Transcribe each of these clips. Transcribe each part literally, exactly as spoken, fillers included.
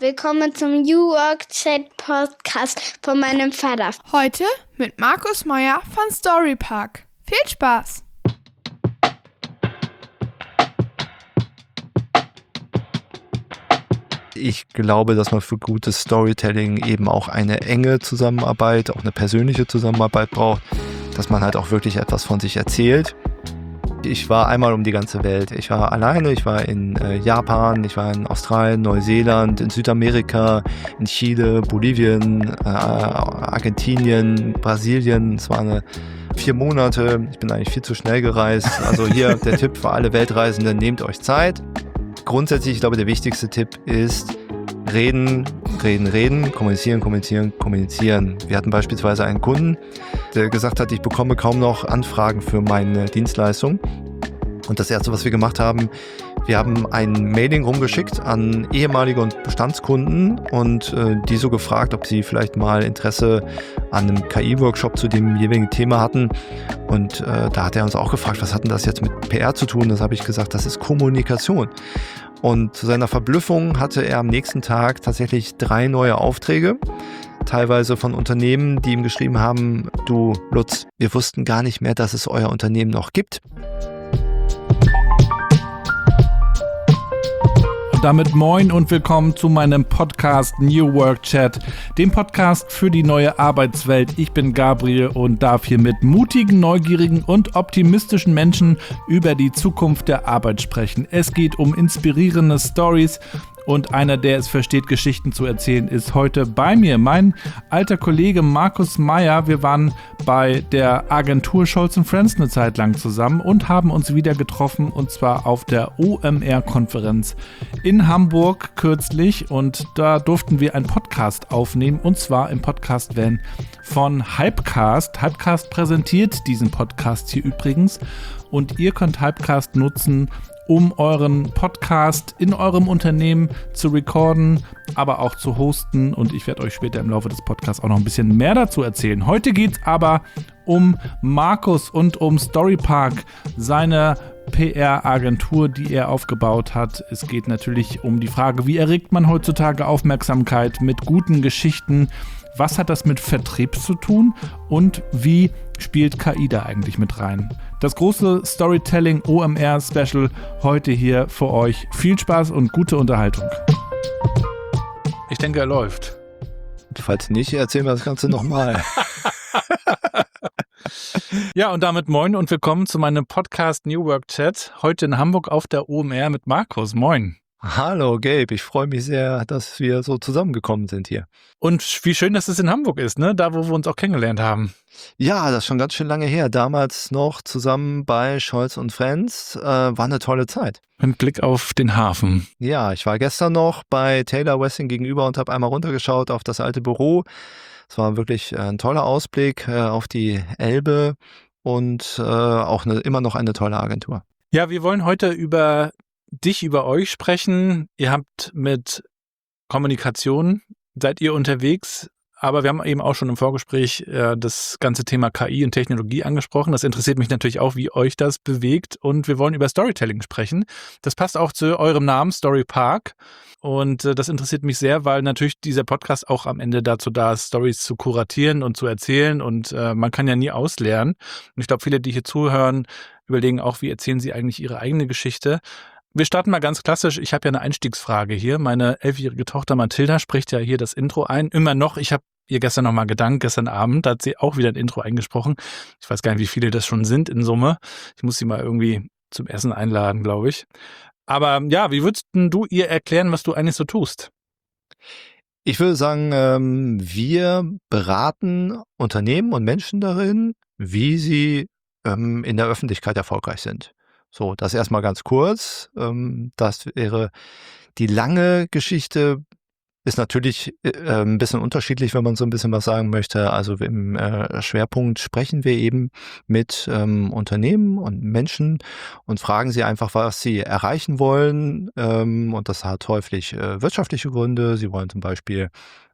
Willkommen zum New Work Chat Podcast von meinem Vater. Heute mit Markus Meyer von Storypark. Viel Spaß! Ich glaube, dass man für gutes Storytelling eben auch eine enge Zusammenarbeit, auch eine persönliche Zusammenarbeit braucht, dass man halt auch wirklich etwas von sich erzählt. Ich war einmal um die ganze Welt. Ich war alleine, ich war in äh, Japan, ich war in Australien, Neuseeland, in Südamerika, in Chile, Bolivien, äh, Argentinien, Brasilien. Es waren eine vier Monate. Ich bin eigentlich viel zu schnell gereist. Also hier der Tipp für alle Weltreisenden, nehmt euch Zeit. Grundsätzlich, ich glaube, der wichtigste Tipp ist reden, reden, reden, kommunizieren, kommunizieren, kommunizieren. Wir hatten beispielsweise einen Kunden, der gesagt hat, ich bekomme kaum noch Anfragen für meine Dienstleistung. Und das Erste, was wir gemacht haben, wir haben ein Mailing rumgeschickt an ehemalige und Bestandskunden und äh, die so gefragt, ob sie vielleicht mal Interesse an einem K I-Workshop zu dem jeweiligen Thema hatten. Und äh, da hat er uns auch gefragt, was hat denn das jetzt mit P R zu tun? Das habe ich gesagt, das ist Kommunikation. Und zu seiner Verblüffung hatte er am nächsten Tag tatsächlich drei neue Aufträge, teilweise von Unternehmen, die ihm geschrieben haben, du Lutz, wir wussten gar nicht mehr, dass es euer Unternehmen noch gibt. Damit moin und willkommen zu meinem Podcast New Work Chat, dem Podcast für die neue Arbeitswelt. Ich bin Gabriel und darf hier mit mutigen, neugierigen und optimistischen Menschen über die Zukunft der Arbeit sprechen. Es geht um inspirierende Stories. Und einer, der es versteht, Geschichten zu erzählen, ist heute bei mir. Mein alter Kollege Markus Meyer. Wir waren bei der Agentur Scholz und Friends eine Zeit lang zusammen und haben uns wieder getroffen, und zwar auf der O M R-Konferenz in Hamburg kürzlich. Und da durften wir einen Podcast aufnehmen, und zwar im Podcast-Van von Hypecast. Hypecast präsentiert diesen Podcast hier übrigens. Und ihr könnt Hypecast nutzen, um euren Podcast in eurem Unternehmen zu recorden, aber auch zu hosten. Und ich werde euch später im Laufe des Podcasts auch noch ein bisschen mehr dazu erzählen. Heute geht es aber um Markus und um Storypark, seine P R-Agentur, die er aufgebaut hat. Es geht natürlich um die Frage, wie erregt man heutzutage Aufmerksamkeit mit guten Geschichten? Was hat das mit Vertrieb zu tun und wie spielt K I da eigentlich mit rein? Das große Storytelling O M R-Special heute hier für euch. Viel Spaß und gute Unterhaltung. Ich denke, er läuft. Falls nicht, erzählen wir das Ganze nochmal. Ja, und damit moin und willkommen zu meinem Podcast New Work Chat. Heute in Hamburg auf der O M R mit Markus. Moin. Hallo Gabe, ich freue mich sehr, dass wir so zusammengekommen sind hier. Und wie schön, dass es in Hamburg ist, ne? Da, wo wir uns auch kennengelernt haben. Ja, das ist schon ganz schön lange her. Damals noch zusammen bei Scholz und Friends. Äh, war eine tolle Zeit. Mit Blick auf den Hafen. Ja, ich war gestern noch bei Taylor Wessing gegenüber und habe einmal runtergeschaut auf das alte Büro. Es war wirklich ein toller Ausblick äh, auf die Elbe und äh, auch eine, immer noch eine tolle Agentur. Ja, wir wollen heute über dich, über euch sprechen. Ihr habt mit Kommunikation, seid ihr unterwegs, aber wir haben eben auch schon im Vorgespräch äh, das ganze Thema K I und Technologie angesprochen. Das interessiert mich natürlich auch, wie euch das bewegt, und wir wollen über Storytelling sprechen. Das passt auch zu eurem Namen, Storypark, und äh, das interessiert mich sehr, weil natürlich dieser Podcast auch am Ende dazu da ist, Stories zu kuratieren und zu erzählen, und äh, man kann ja nie auslernen. Und ich glaube, viele, die hier zuhören, überlegen auch, wie erzählen sie eigentlich ihre eigene Geschichte. Wir starten mal ganz klassisch. Ich habe ja eine Einstiegsfrage hier. Meine elfjährige Tochter Mathilda spricht ja hier das Intro ein. Immer noch. Ich habe ihr gestern noch mal gedankt, gestern Abend, da hat sie auch wieder ein Intro eingesprochen. Ich weiß gar nicht, wie viele das schon sind in Summe. Ich muss sie mal irgendwie zum Essen einladen, glaube ich. Aber ja, wie würdest du ihr erklären, was du eigentlich so tust? Ich würde sagen, ähm, wir beraten Unternehmen und Menschen darin, wie sie ähm, in der Öffentlichkeit erfolgreich sind. So, das erstmal ganz kurz. Das wäre die lange Geschichte, ist natürlich ein bisschen unterschiedlich, wenn man so ein bisschen was sagen möchte. Also im Schwerpunkt sprechen wir eben mit Unternehmen und Menschen und fragen sie einfach, was sie erreichen wollen. Und das hat häufig wirtschaftliche Gründe. Sie wollen zum Beispiel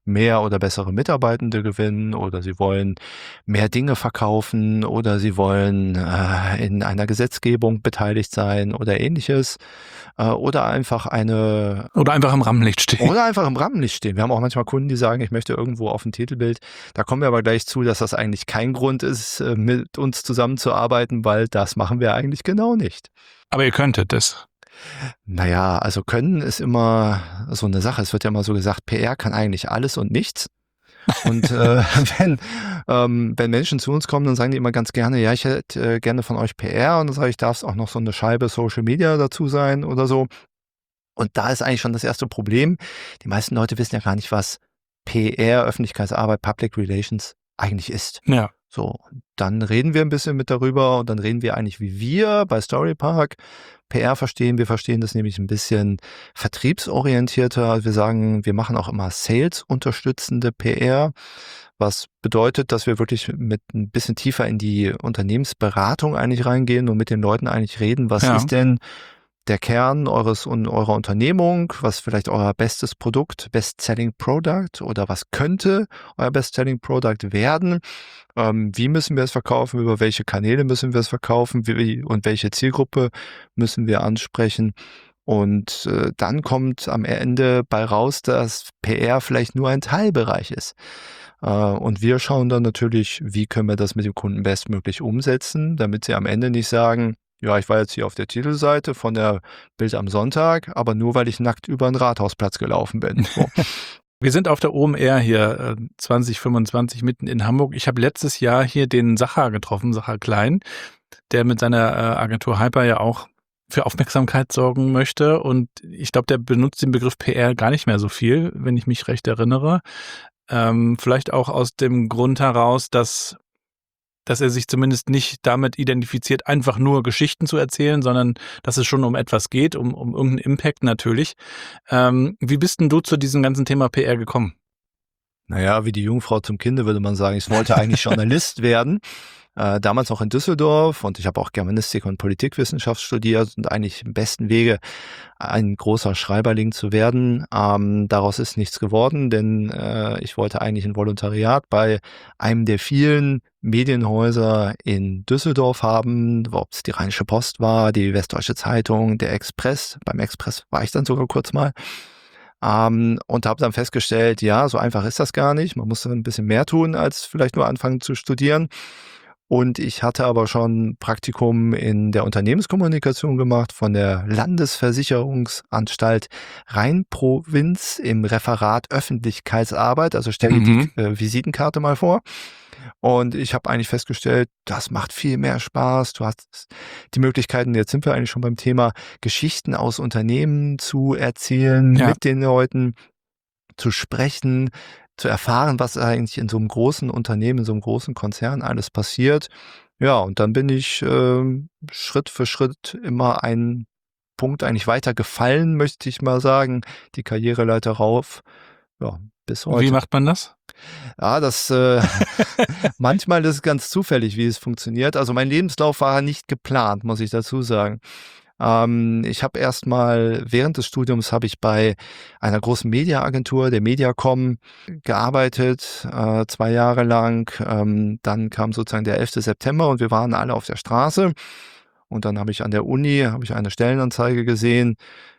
mehr oder bessere Mitarbeitende gewinnen oder sie wollen mehr Dinge verkaufen oder sie wollen äh, in einer Gesetzgebung beteiligt sein oder ähnliches äh, oder einfach eine... Oder einfach im Rampenlicht stehen. Oder einfach im Rampenlicht stehen. Wir haben auch manchmal Kunden, die sagen, ich möchte irgendwo auf ein Titelbild. Da kommen wir aber gleich zu, dass das eigentlich kein Grund ist, mit uns zusammenzuarbeiten, weil das machen wir eigentlich genau nicht. Aber ihr könntet es. Naja, also können ist immer so eine Sache. Es wird ja immer so gesagt, P R kann eigentlich alles und nichts. Und äh, wenn, ähm, wenn Menschen zu uns kommen, dann sagen die immer ganz gerne, ja, ich hätte äh, gerne von euch P R. Und dann sage ich, darf es auch noch so eine Scheibe Social Media dazu sein oder so. Und da ist eigentlich schon das erste Problem. Die meisten Leute wissen ja gar nicht, was P R, Öffentlichkeitsarbeit, Public Relations eigentlich ist. Ja. So, dann reden wir ein bisschen mit darüber und dann reden wir eigentlich, wie wir bei Storypark P R verstehen. Wir verstehen das nämlich ein bisschen vertriebsorientierter. Wir sagen, wir machen auch immer Sales-unterstützende P R, was bedeutet, dass wir wirklich mit ein bisschen tiefer in die Unternehmensberatung eigentlich reingehen und mit den Leuten eigentlich reden, was Ja. ist denn der Kern eures und eurer Unternehmung, was vielleicht euer bestes Produkt, Best-Selling Product oder was könnte euer Best-Selling Product werden? Ähm, wie müssen wir es verkaufen? Über welche Kanäle müssen wir es verkaufen? Wie, und welche Zielgruppe müssen wir ansprechen? Und äh, dann kommt am Ende bei raus, dass P R vielleicht nur ein Teilbereich ist. Äh, und wir schauen dann natürlich, wie können wir das mit dem Kunden bestmöglich umsetzen, damit sie am Ende nicht sagen, ja, ich war jetzt hier auf der Titelseite von der Bild am Sonntag, aber nur, weil ich nackt über den Rathausplatz gelaufen bin. So. Wir sind auf der O M R hier äh, zwanzig fünfundzwanzig mitten in Hamburg. Ich habe letztes Jahr hier den Sacha getroffen, Sacha Klein, der mit seiner äh, Agentur Hyper ja auch für Aufmerksamkeit sorgen möchte. Und ich glaube, der benutzt den Begriff P R gar nicht mehr so viel, wenn ich mich recht erinnere. Ähm, vielleicht auch aus dem Grund heraus, dass dass er sich zumindest nicht damit identifiziert, einfach nur Geschichten zu erzählen, sondern dass es schon um etwas geht, um, um irgendeinen Impact natürlich. Ähm, wie bist denn du zu diesem ganzen Thema P R gekommen? Naja, wie die Jungfrau zum Kinde würde man sagen, ich wollte eigentlich Journalist werden. Äh, damals noch in Düsseldorf und ich habe auch Germanistik und Politikwissenschaft studiert und eigentlich im besten Wege ein großer Schreiberling zu werden. Ähm, daraus ist nichts geworden, denn äh, ich wollte eigentlich ein Volontariat bei einem der vielen Medienhäuser in Düsseldorf haben, ob es die Rheinische Post war, die Westdeutsche Zeitung, der Express. Beim Express war ich dann sogar kurz mal. Ähm, und habe dann festgestellt, ja, so einfach ist das gar nicht. Man muss ein bisschen mehr tun, als vielleicht nur anfangen zu studieren. Und ich hatte aber schon Praktikum in der Unternehmenskommunikation gemacht von der Landesversicherungsanstalt Rheinprovinz im Referat Öffentlichkeitsarbeit. Also stell dir Mhm. die äh, Visitenkarte mal vor. Und ich habe eigentlich festgestellt, das macht viel mehr Spaß. Du hast die Möglichkeiten, jetzt sind wir eigentlich schon beim Thema, Geschichten aus Unternehmen zu erzählen, Ja. mit den Leuten zu sprechen, zu erfahren, was eigentlich in so einem großen Unternehmen, in so einem großen Konzern alles passiert. Ja, und dann bin ich ähm, Schritt für Schritt immer einen Punkt eigentlich weiter gefallen, möchte ich mal sagen, die Karriereleiter rauf, ja, bis heute. Wie macht man das? Ja, das äh, manchmal ist es ganz zufällig, wie es funktioniert. Also mein Lebenslauf war nicht geplant, muss ich dazu sagen. Ähm, ich habe erstmal während des Studiums habe ich bei einer großen Mediaagentur, der Mediacom, gearbeitet, äh, zwei Jahre lang. Ähm, dann kam sozusagen der elfte September und wir waren alle auf der Straße. Und dann habe ich an der Uni habe ich eine Stellenanzeige gesehen.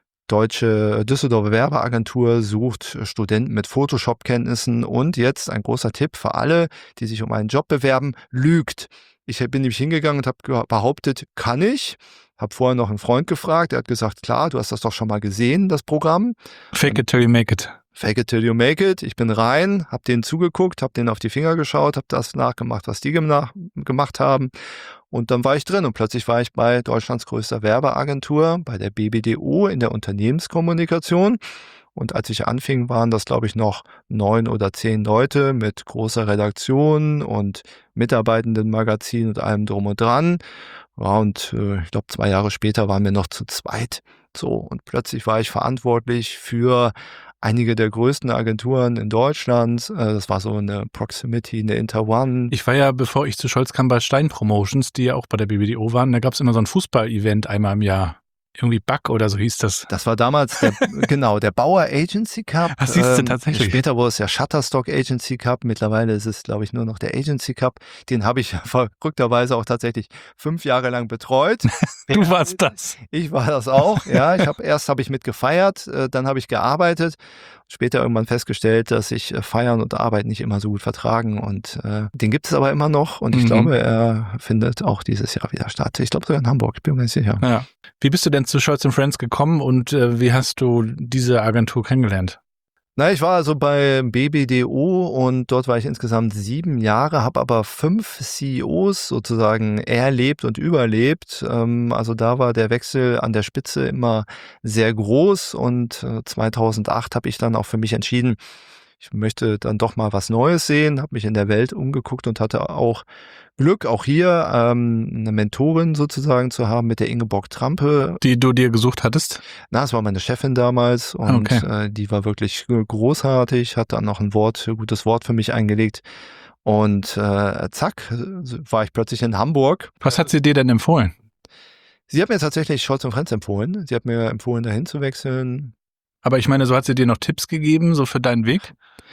Deutsche Düsseldorfer Werbeagentur sucht Studenten mit Photoshop-Kenntnissen und jetzt ein großer Tipp für alle, die sich um einen Job bewerben, lügt. Ich bin nämlich hingegangen und habe behauptet, kann ich. Habe vorher noch einen Freund gefragt, der hat gesagt, klar, du hast das doch schon mal gesehen, das Programm. Fake it till you make it. Fake it till you make it. Ich bin rein, habe denen zugeguckt, habe denen auf die Finger geschaut, habe das nachgemacht, was die gemach- gemacht haben. Und dann war ich drin und plötzlich war ich bei Deutschlands größter Werbeagentur, bei der B B D O in der Unternehmenskommunikation. Und als ich anfing, waren das, glaube ich, noch neun oder zehn Leute mit großer Redaktion und Mitarbeitendenmagazin und allem drum und dran. Ja, und äh, ich glaube, zwei Jahre später waren wir noch zu zweit. So, und plötzlich war ich verantwortlich für einige der größten Agenturen in Deutschland. Äh, das war so eine Proximity, eine Interone. Ich war ja, bevor ich zu Scholz kam, bei Stein Promotions, die ja auch bei der B B D O waren. Da gab es immer so ein Fußball-Event einmal im Jahr irgendwie Bug oder so hieß das. Das war damals der, genau, der Bauer Agency Cup. Ach, siehst du, Ähm, tatsächlich. Später wurde es ja Shutterstock Agency Cup. Mittlerweile ist es, glaube ich, nur noch der Agency Cup. Den habe ich verrückterweise auch tatsächlich fünf Jahre lang betreut. Du warst das. Ich war das auch, ja. Ich habe erst habe ich mit gefeiert, äh, dann habe ich gearbeitet. Später irgendwann festgestellt, dass sich äh, Feiern und Arbeit nicht immer so gut vertragen. Und äh, den gibt es aber immer noch. Und ich Mhm. glaube, er findet auch dieses Jahr wieder statt. Ich glaube sogar in Hamburg, ich bin mir nicht sicher. Ja. Wie bist du denn zu Scholz and Friends gekommen und äh, wie hast du diese Agentur kennengelernt? Na, ich war also bei B B D O und dort war ich insgesamt sieben Jahre, habe aber fünf C E Os sozusagen erlebt und überlebt. Ähm, also da war der Wechsel an der Spitze immer sehr groß und äh, zweitausendacht habe ich dann auch für mich entschieden, ich möchte dann doch mal was Neues sehen, habe mich in der Welt umgeguckt und hatte auch Glück, auch hier ähm, eine Mentorin sozusagen zu haben mit der Ingeborg Trampe. Die du dir gesucht hattest? Na, es war meine Chefin damals und Okay. äh, die war wirklich großartig, hat dann noch ein Wort, ein gutes Wort für mich eingelegt und äh, zack, war ich plötzlich in Hamburg. Was hat sie dir denn empfohlen? Sie hat mir tatsächlich Scholz und Friends empfohlen. Sie hat mir empfohlen, dahin zu wechseln. Aber ich meine, so hat sie dir noch Tipps gegeben, so für deinen Weg?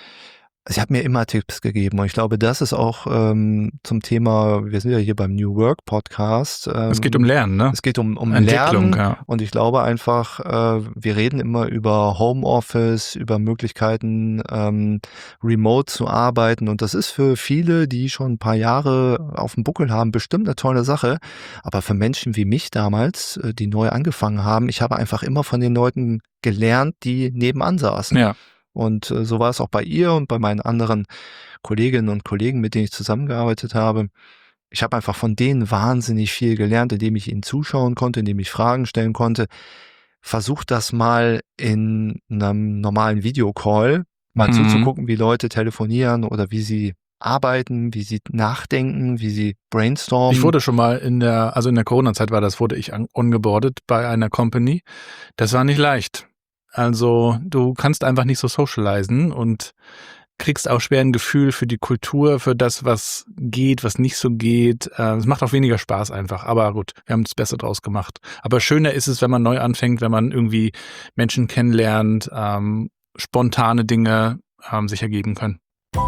Sie hat mir immer Tipps gegeben und ich glaube, das ist auch ähm, zum Thema, wir sind ja hier beim New Work Podcast. Ähm, Es geht um Lernen, ne? Es geht um, um Entwicklung, Lernen ja. und ich glaube einfach, äh, wir reden immer über Homeoffice, über Möglichkeiten, ähm, remote zu arbeiten und das ist für viele, die schon ein paar Jahre auf dem Buckel haben, bestimmt eine tolle Sache, aber für Menschen wie mich damals, äh, die neu angefangen haben, ich habe einfach immer von den Leuten gelernt, die nebenan saßen. Ja. Und äh, so war es auch bei ihr und bei meinen anderen Kolleginnen und Kollegen, mit denen ich zusammengearbeitet habe. Ich habe einfach von denen wahnsinnig viel gelernt, indem ich ihnen zuschauen konnte, indem ich Fragen stellen konnte. Versucht das mal in einem normalen Videocall, mal Mhm. zuzugucken, wie Leute telefonieren oder wie sie arbeiten, wie sie nachdenken, wie sie brainstormen. Ich wurde schon mal in der, also in der Corona-Zeit war das, wurde ich an- ongeboardet bei einer Company. Das war nicht leicht. Also du kannst einfach nicht so socialisen und kriegst auch schwer ein Gefühl für die Kultur, für das, was geht, was nicht so geht. Äh, Es macht auch weniger Spaß einfach. Aber gut, wir haben das Beste draus gemacht. Aber schöner ist es, wenn man neu anfängt, wenn man irgendwie Menschen kennenlernt, ähm, spontane Dinge ähm, sich ergeben können.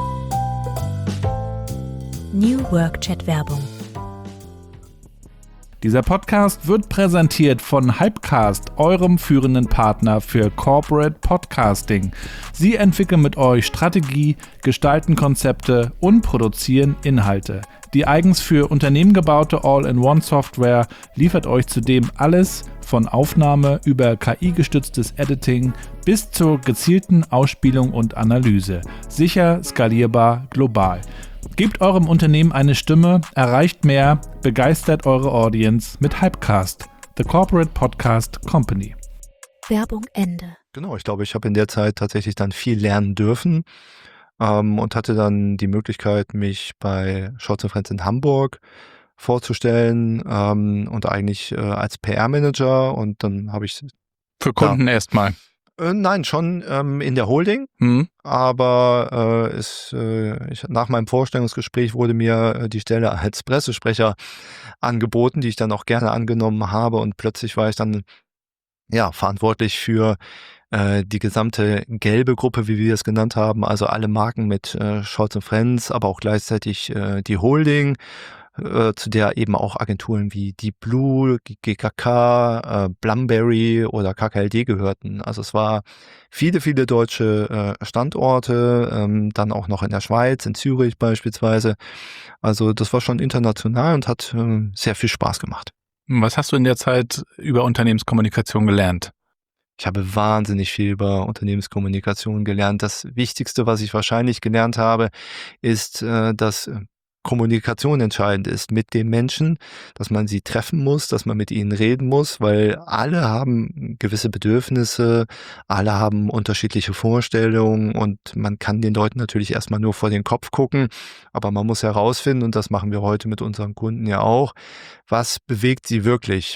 New Work Chat Werbung. Dieser Podcast wird präsentiert von Hypecast, eurem führenden Partner für Corporate Podcasting. Sie entwickeln mit euch Strategie, gestalten Konzepte und produzieren Inhalte. Die eigens für Unternehmen gebaute All-in-One-Software liefert euch zudem alles von Aufnahme über K I-gestütztes Editing bis zur gezielten Ausspielung und Analyse. Sicher, skalierbar, global. Gebt eurem Unternehmen eine Stimme, erreicht mehr, begeistert eure Audience mit Hypecast, the Corporate Podcast Company. Werbung Ende. Genau, ich glaube, ich habe in der Zeit tatsächlich dann viel lernen dürfen ähm, und hatte dann die Möglichkeit, mich bei Scholz und Friends in Hamburg vorzustellen ähm, und eigentlich äh, als P R-Manager und dann habe ich, Für Kunden erstmal. äh, nein, schon ähm, in der Holding, Hm? aber äh, es, äh, ich, nach meinem Vorstellungsgespräch wurde mir äh, die Stelle als Pressesprecher angeboten, die ich dann auch gerne angenommen habe und plötzlich war ich dann ja verantwortlich für äh, die gesamte gelbe Gruppe, wie wir es genannt haben, also alle Marken mit äh, Scholz und Friends, aber auch gleichzeitig äh, die Holding, äh, zu der eben auch Agenturen wie Deep Blue, G K K, äh, Blumberry oder K K L D gehörten. Also es war viele, viele deutsche äh, Standorte, ähm, dann auch noch in der Schweiz, in Zürich beispielsweise. Also das war schon international und hat äh, sehr viel Spaß gemacht. Was hast du in der Zeit über Unternehmenskommunikation gelernt? Ich habe wahnsinnig viel über Unternehmenskommunikation gelernt. Das Wichtigste, was ich wahrscheinlich gelernt habe, ist, äh, dass Kommunikation entscheidend ist mit den Menschen, dass man sie treffen muss, dass man mit ihnen reden muss, weil alle haben gewisse Bedürfnisse, alle haben unterschiedliche Vorstellungen und man kann den Leuten natürlich erstmal nur vor den Kopf gucken, aber man muss herausfinden, und das machen wir heute mit unseren Kunden ja auch, was bewegt sie wirklich.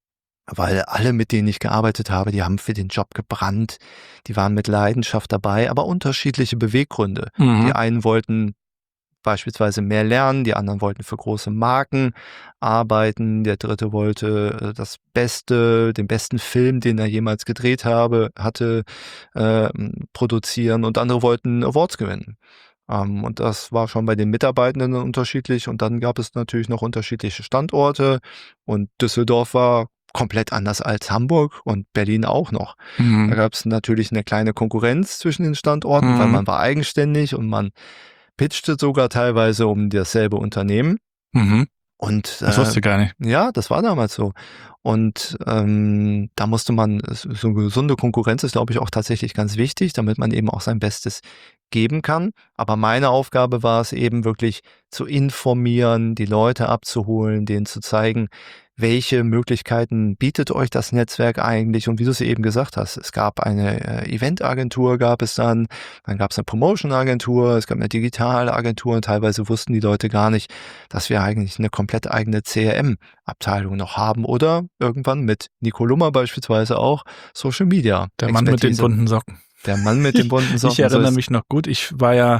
Weil alle, mit denen ich gearbeitet habe, die haben für den Job gebrannt, die waren mit Leidenschaft dabei, aber unterschiedliche Beweggründe. Mhm. Die einen wollten beispielsweise mehr lernen, die anderen wollten für große Marken arbeiten, der dritte wollte das Beste, den besten Film, den er jemals gedreht habe, hatte, äh, produzieren und andere wollten Awards gewinnen. Ähm, und das war schon bei den Mitarbeitenden unterschiedlich und dann gab es natürlich noch unterschiedliche Standorte und Düsseldorf war komplett anders als Hamburg und Berlin auch noch. Mhm. Da gab es natürlich eine kleine Konkurrenz zwischen den Standorten, Mhm. weil man war eigenständig und man pitchte sogar teilweise um dasselbe Unternehmen. Mhm. Und Das wusste ich gar nicht. ja, das war damals so. Und ähm, da musste man, so eine gesunde Konkurrenz ist, glaube ich, auch tatsächlich ganz wichtig, damit man eben auch sein Bestes geben kann. Aber meine Aufgabe war es eben wirklich zu informieren, die Leute abzuholen, denen zu zeigen, welche Möglichkeiten bietet euch das Netzwerk eigentlich? Und wie du es eben gesagt hast, es gab eine äh, Eventagentur, gab es dann, dann gab es eine Promotion-Agentur, es gab eine Digitalagentur und teilweise wussten die Leute gar nicht, dass wir eigentlich eine komplett eigene C R M-Abteilung noch haben oder irgendwann mit Nico Lummer beispielsweise auch Social Media. Der Mann mit den Expertise. bunten Socken. Der Mann mit den bunten Socken. Ich erinnere so ist- mich noch gut. Ich war ja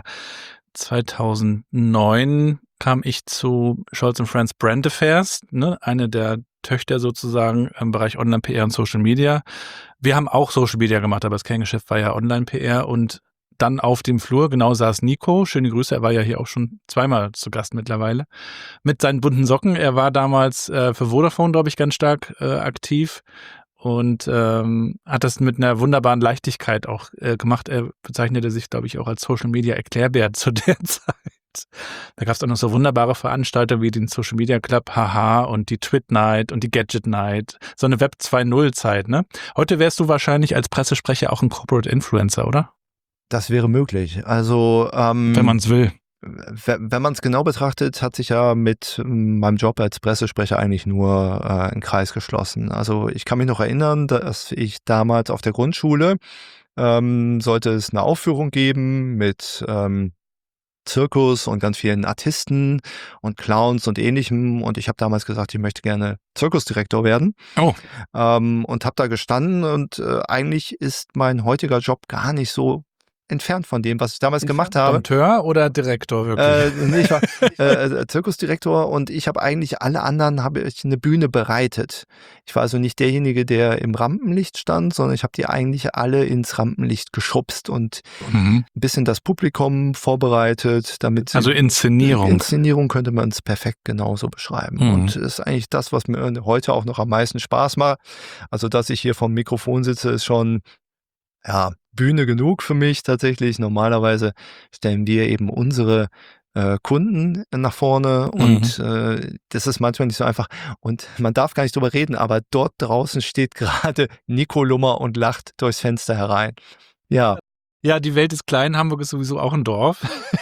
zweitausendneun kam ich zu Scholz and Friends Brand Affairs, ne, eine der Töchter sozusagen im Bereich Online-P R und Social Media. Wir haben auch Social Media gemacht, aber das Kerngeschäft war ja Online-P R und dann auf dem Flur, genau saß Nico, schöne Grüße, er war ja hier auch schon zweimal zu Gast mittlerweile, mit seinen bunten Socken. Er war damals äh, für Vodafone, glaube ich, ganz stark äh, aktiv und ähm, hat das mit einer wunderbaren Leichtigkeit auch äh, gemacht. Er bezeichnete sich, glaube ich, auch als Social Media Erklärbär zu der Zeit. Da gab es auch noch so wunderbare Veranstalter wie den Social Media Club, haha, und die Twit Night und die Gadget Night. So eine Web zwei Punkt null Zeit, ne? Heute wärst du wahrscheinlich als Pressesprecher auch ein Corporate Influencer, oder? Das wäre möglich. Also ähm, Wenn man es will. Wenn wenn man es genau betrachtet, hat sich ja mit ähm, meinem Job als Pressesprecher eigentlich nur äh, ein Kreis geschlossen. Also ich kann mich noch erinnern, dass ich damals auf der Grundschule ähm, sollte es eine Aufführung geben mit ähm, Zirkus und ganz vielen Artisten und Clowns und ähnlichem. Und ich habe damals gesagt, ich möchte gerne Zirkusdirektor werden. Oh. Ähm, und habe da gestanden und äh, eigentlich ist mein heutiger Job gar nicht so entfernt von dem, was ich damals gemacht habe. Dompteur oder Direktor wirklich? Äh, nee, ich war äh, Zirkusdirektor und ich habe eigentlich alle anderen, habe ich eine Bühne bereitet. Ich war also nicht derjenige, der im Rampenlicht stand, sondern ich habe die eigentlich alle ins Rampenlicht geschubst und Mhm. ein bisschen das Publikum vorbereitet, damit Also Inszenierung. Inszenierung könnte man es perfekt genauso beschreiben. Mhm. Und ist eigentlich das, was mir heute auch noch am meisten Spaß macht. Also, dass ich hier vom Mikrofon sitze, ist schon ja, Bühne genug für mich tatsächlich. Normalerweise stellen wir eben unsere äh, Kunden nach vorne und äh, das ist manchmal nicht so einfach. Und man darf gar nicht drüber reden, aber dort draußen steht gerade Nico Lummer und lacht durchs Fenster herein. Ja, Ja, die Welt ist klein, Hamburg ist sowieso auch ein Dorf.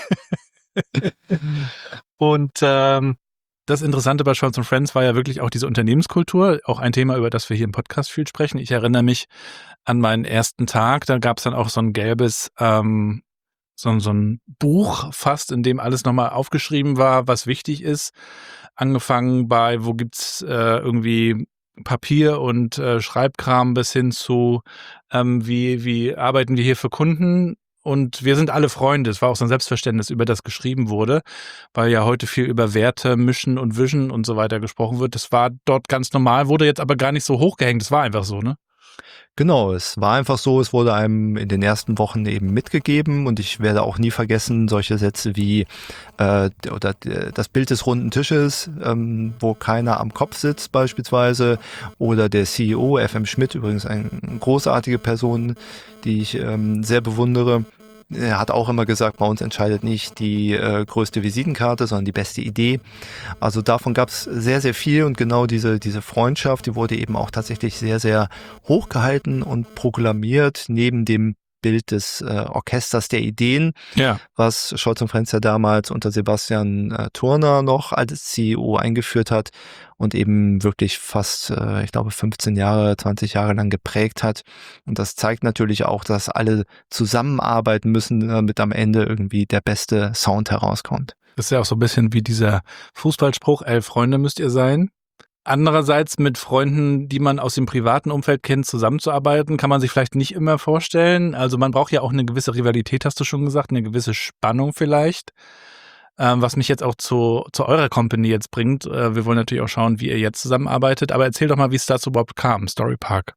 Und ähm, das Interessante bei Scholz and Friends war ja wirklich auch diese Unternehmenskultur, auch ein Thema, über das wir hier im Podcast viel sprechen. Ich erinnere mich an meinen ersten Tag, da gab es dann auch so ein gelbes, ähm, so, so ein Buch fast, in dem alles nochmal aufgeschrieben war, was wichtig ist. Angefangen bei, wo gibt's äh, irgendwie Papier und äh, Schreibkram bis hin zu, ähm, wie, wie arbeiten wir hier für Kunden? Und wir sind alle Freunde. Es war auch so ein Selbstverständnis, über das geschrieben wurde, weil ja heute viel über Werte, Mischen und Vision und so weiter gesprochen wird. Das war dort ganz normal, wurde jetzt aber gar nicht so hochgehängt. Das war einfach so, ne? genau. Es war einfach so, es wurde einem in den ersten Wochen eben mitgegeben und ich werde auch nie vergessen, solche Sätze wie äh, oder das Bild des runden Tisches, ähm, wo keiner am Kopf sitzt beispielsweise, oder der C E O, F M Schmidt, übrigens eine großartige Person, die ich ähm, sehr bewundere. Er hat auch immer gesagt, bei uns entscheidet nicht die äh, größte Visitenkarte, sondern die beste Idee. Also davon gab es sehr, sehr viel und genau diese, diese Freundschaft, die wurde eben auch tatsächlich sehr, sehr hochgehalten und proklamiert neben dem Bild des äh, Orchesters der Ideen, Ja. was Scholz und Friends ja damals unter Sebastian äh, Turner noch als C E O eingeführt hat und eben wirklich fast, äh, ich glaube, fünfzehn Jahre, zwanzig Jahre lang geprägt hat. Und das zeigt natürlich auch, dass alle zusammenarbeiten müssen, damit am Ende irgendwie der beste Sound herauskommt. Das ist ja auch so ein bisschen wie dieser Fußballspruch, elf Freunde müsst ihr sein. Andererseits mit Freunden, die man aus dem privaten Umfeld kennt, zusammenzuarbeiten, kann man sich vielleicht nicht immer vorstellen. Also man braucht ja auch eine gewisse Rivalität, hast du schon gesagt, eine gewisse Spannung vielleicht. ähm, was mich jetzt auch zu, zu eurer Company jetzt bringt. Äh, wir wollen natürlich auch schauen, wie ihr jetzt zusammenarbeitet, aber erzähl doch mal, wie es dazu überhaupt kam, Storypark.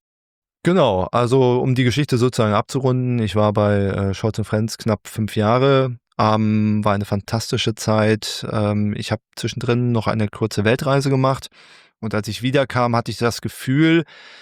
Genau, also um die Geschichte sozusagen abzurunden, ich war bei äh, Scholz und Friends knapp fünf Jahre, ähm, war eine fantastische Zeit. Ähm, ich habe zwischendrin noch eine kurze Weltreise gemacht und als ich wiederkam, hatte ich das Gefühl,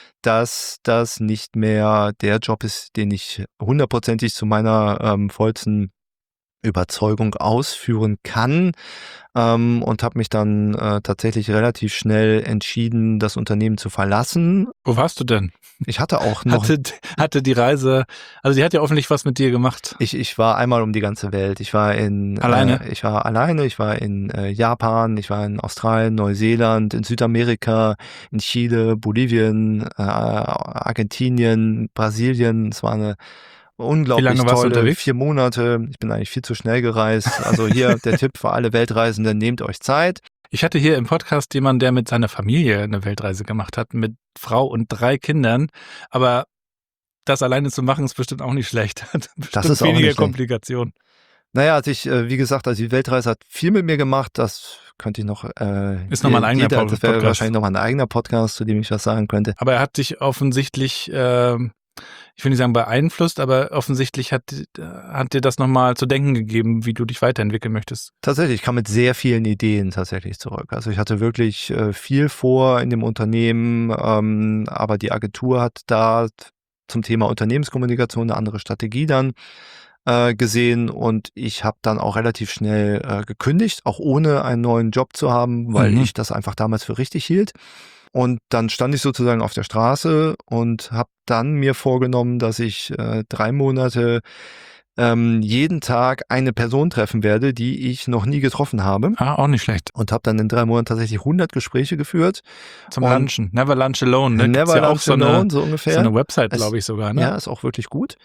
dass das nicht mehr der Job ist, den ich hundertprozentig zu meiner ähm, vollsten Überzeugung ausführen kann, ähm, und habe mich dann äh, tatsächlich relativ schnell entschieden, das Unternehmen zu verlassen. Wo warst du denn? Ich hatte auch noch... Hatte, hatte die Reise, also die hat ja offensichtlich was mit dir gemacht. Ich, ich war einmal um die ganze Welt. Ich war in... Alleine? Äh, ich war alleine, ich war in äh, Japan, ich war in Australien, Neuseeland, in Südamerika, in Chile, Bolivien, äh, Argentinien, Brasilien. Es war eine unglaublich Wie lange warst du tolle unterwegs? vier Monate. Ich bin eigentlich viel zu schnell gereist. Also hier der Tipp für alle Weltreisenden, nehmt euch Zeit. Ich hatte hier im Podcast jemanden, der mit seiner Familie eine Weltreise gemacht hat, mit Frau und drei Kindern. Aber das alleine zu machen, ist bestimmt auch nicht schlecht. Hat bestimmt ist auch weniger nicht schlecht. Komplikationen. Naja, also ich, äh, wie gesagt, also die Weltreise hat viel mit mir gemacht. Das könnte ich noch... Äh, Ist nochmal ein eigener jeder, Das wäre Podcast. wahrscheinlich nochmal ein eigener Podcast, zu dem ich was sagen könnte. Aber er hat dich offensichtlich, äh, ich will nicht sagen beeinflusst, aber offensichtlich hat, hat dir das nochmal zu denken gegeben, wie du dich weiterentwickeln möchtest. Tatsächlich, ich kam mit sehr vielen Ideen tatsächlich zurück. Also ich hatte wirklich äh, viel vor in dem Unternehmen, ähm, aber die Agentur hat da zum Thema Unternehmenskommunikation eine andere Strategie dann äh, gesehen und ich habe dann auch relativ schnell äh, gekündigt, auch ohne einen neuen Job zu haben, weil Mhm. ich das einfach damals für richtig hielt. Und dann stand ich sozusagen auf der Straße und habe dann mir vorgenommen, dass ich äh, drei Monate ähm, jeden Tag eine Person treffen werde, die ich noch nie getroffen habe. Ah, auch nicht schlecht. Und habe dann in drei Monaten tatsächlich hundert Gespräche geführt. Zum Und Lunchen. Never Lunch Alone. Ne? Gibt's Never ja auch Lunch so Alone, eine, so ungefähr. so eine Website, Es- glaube ich sogar. Ne? Ja, ist auch wirklich gut.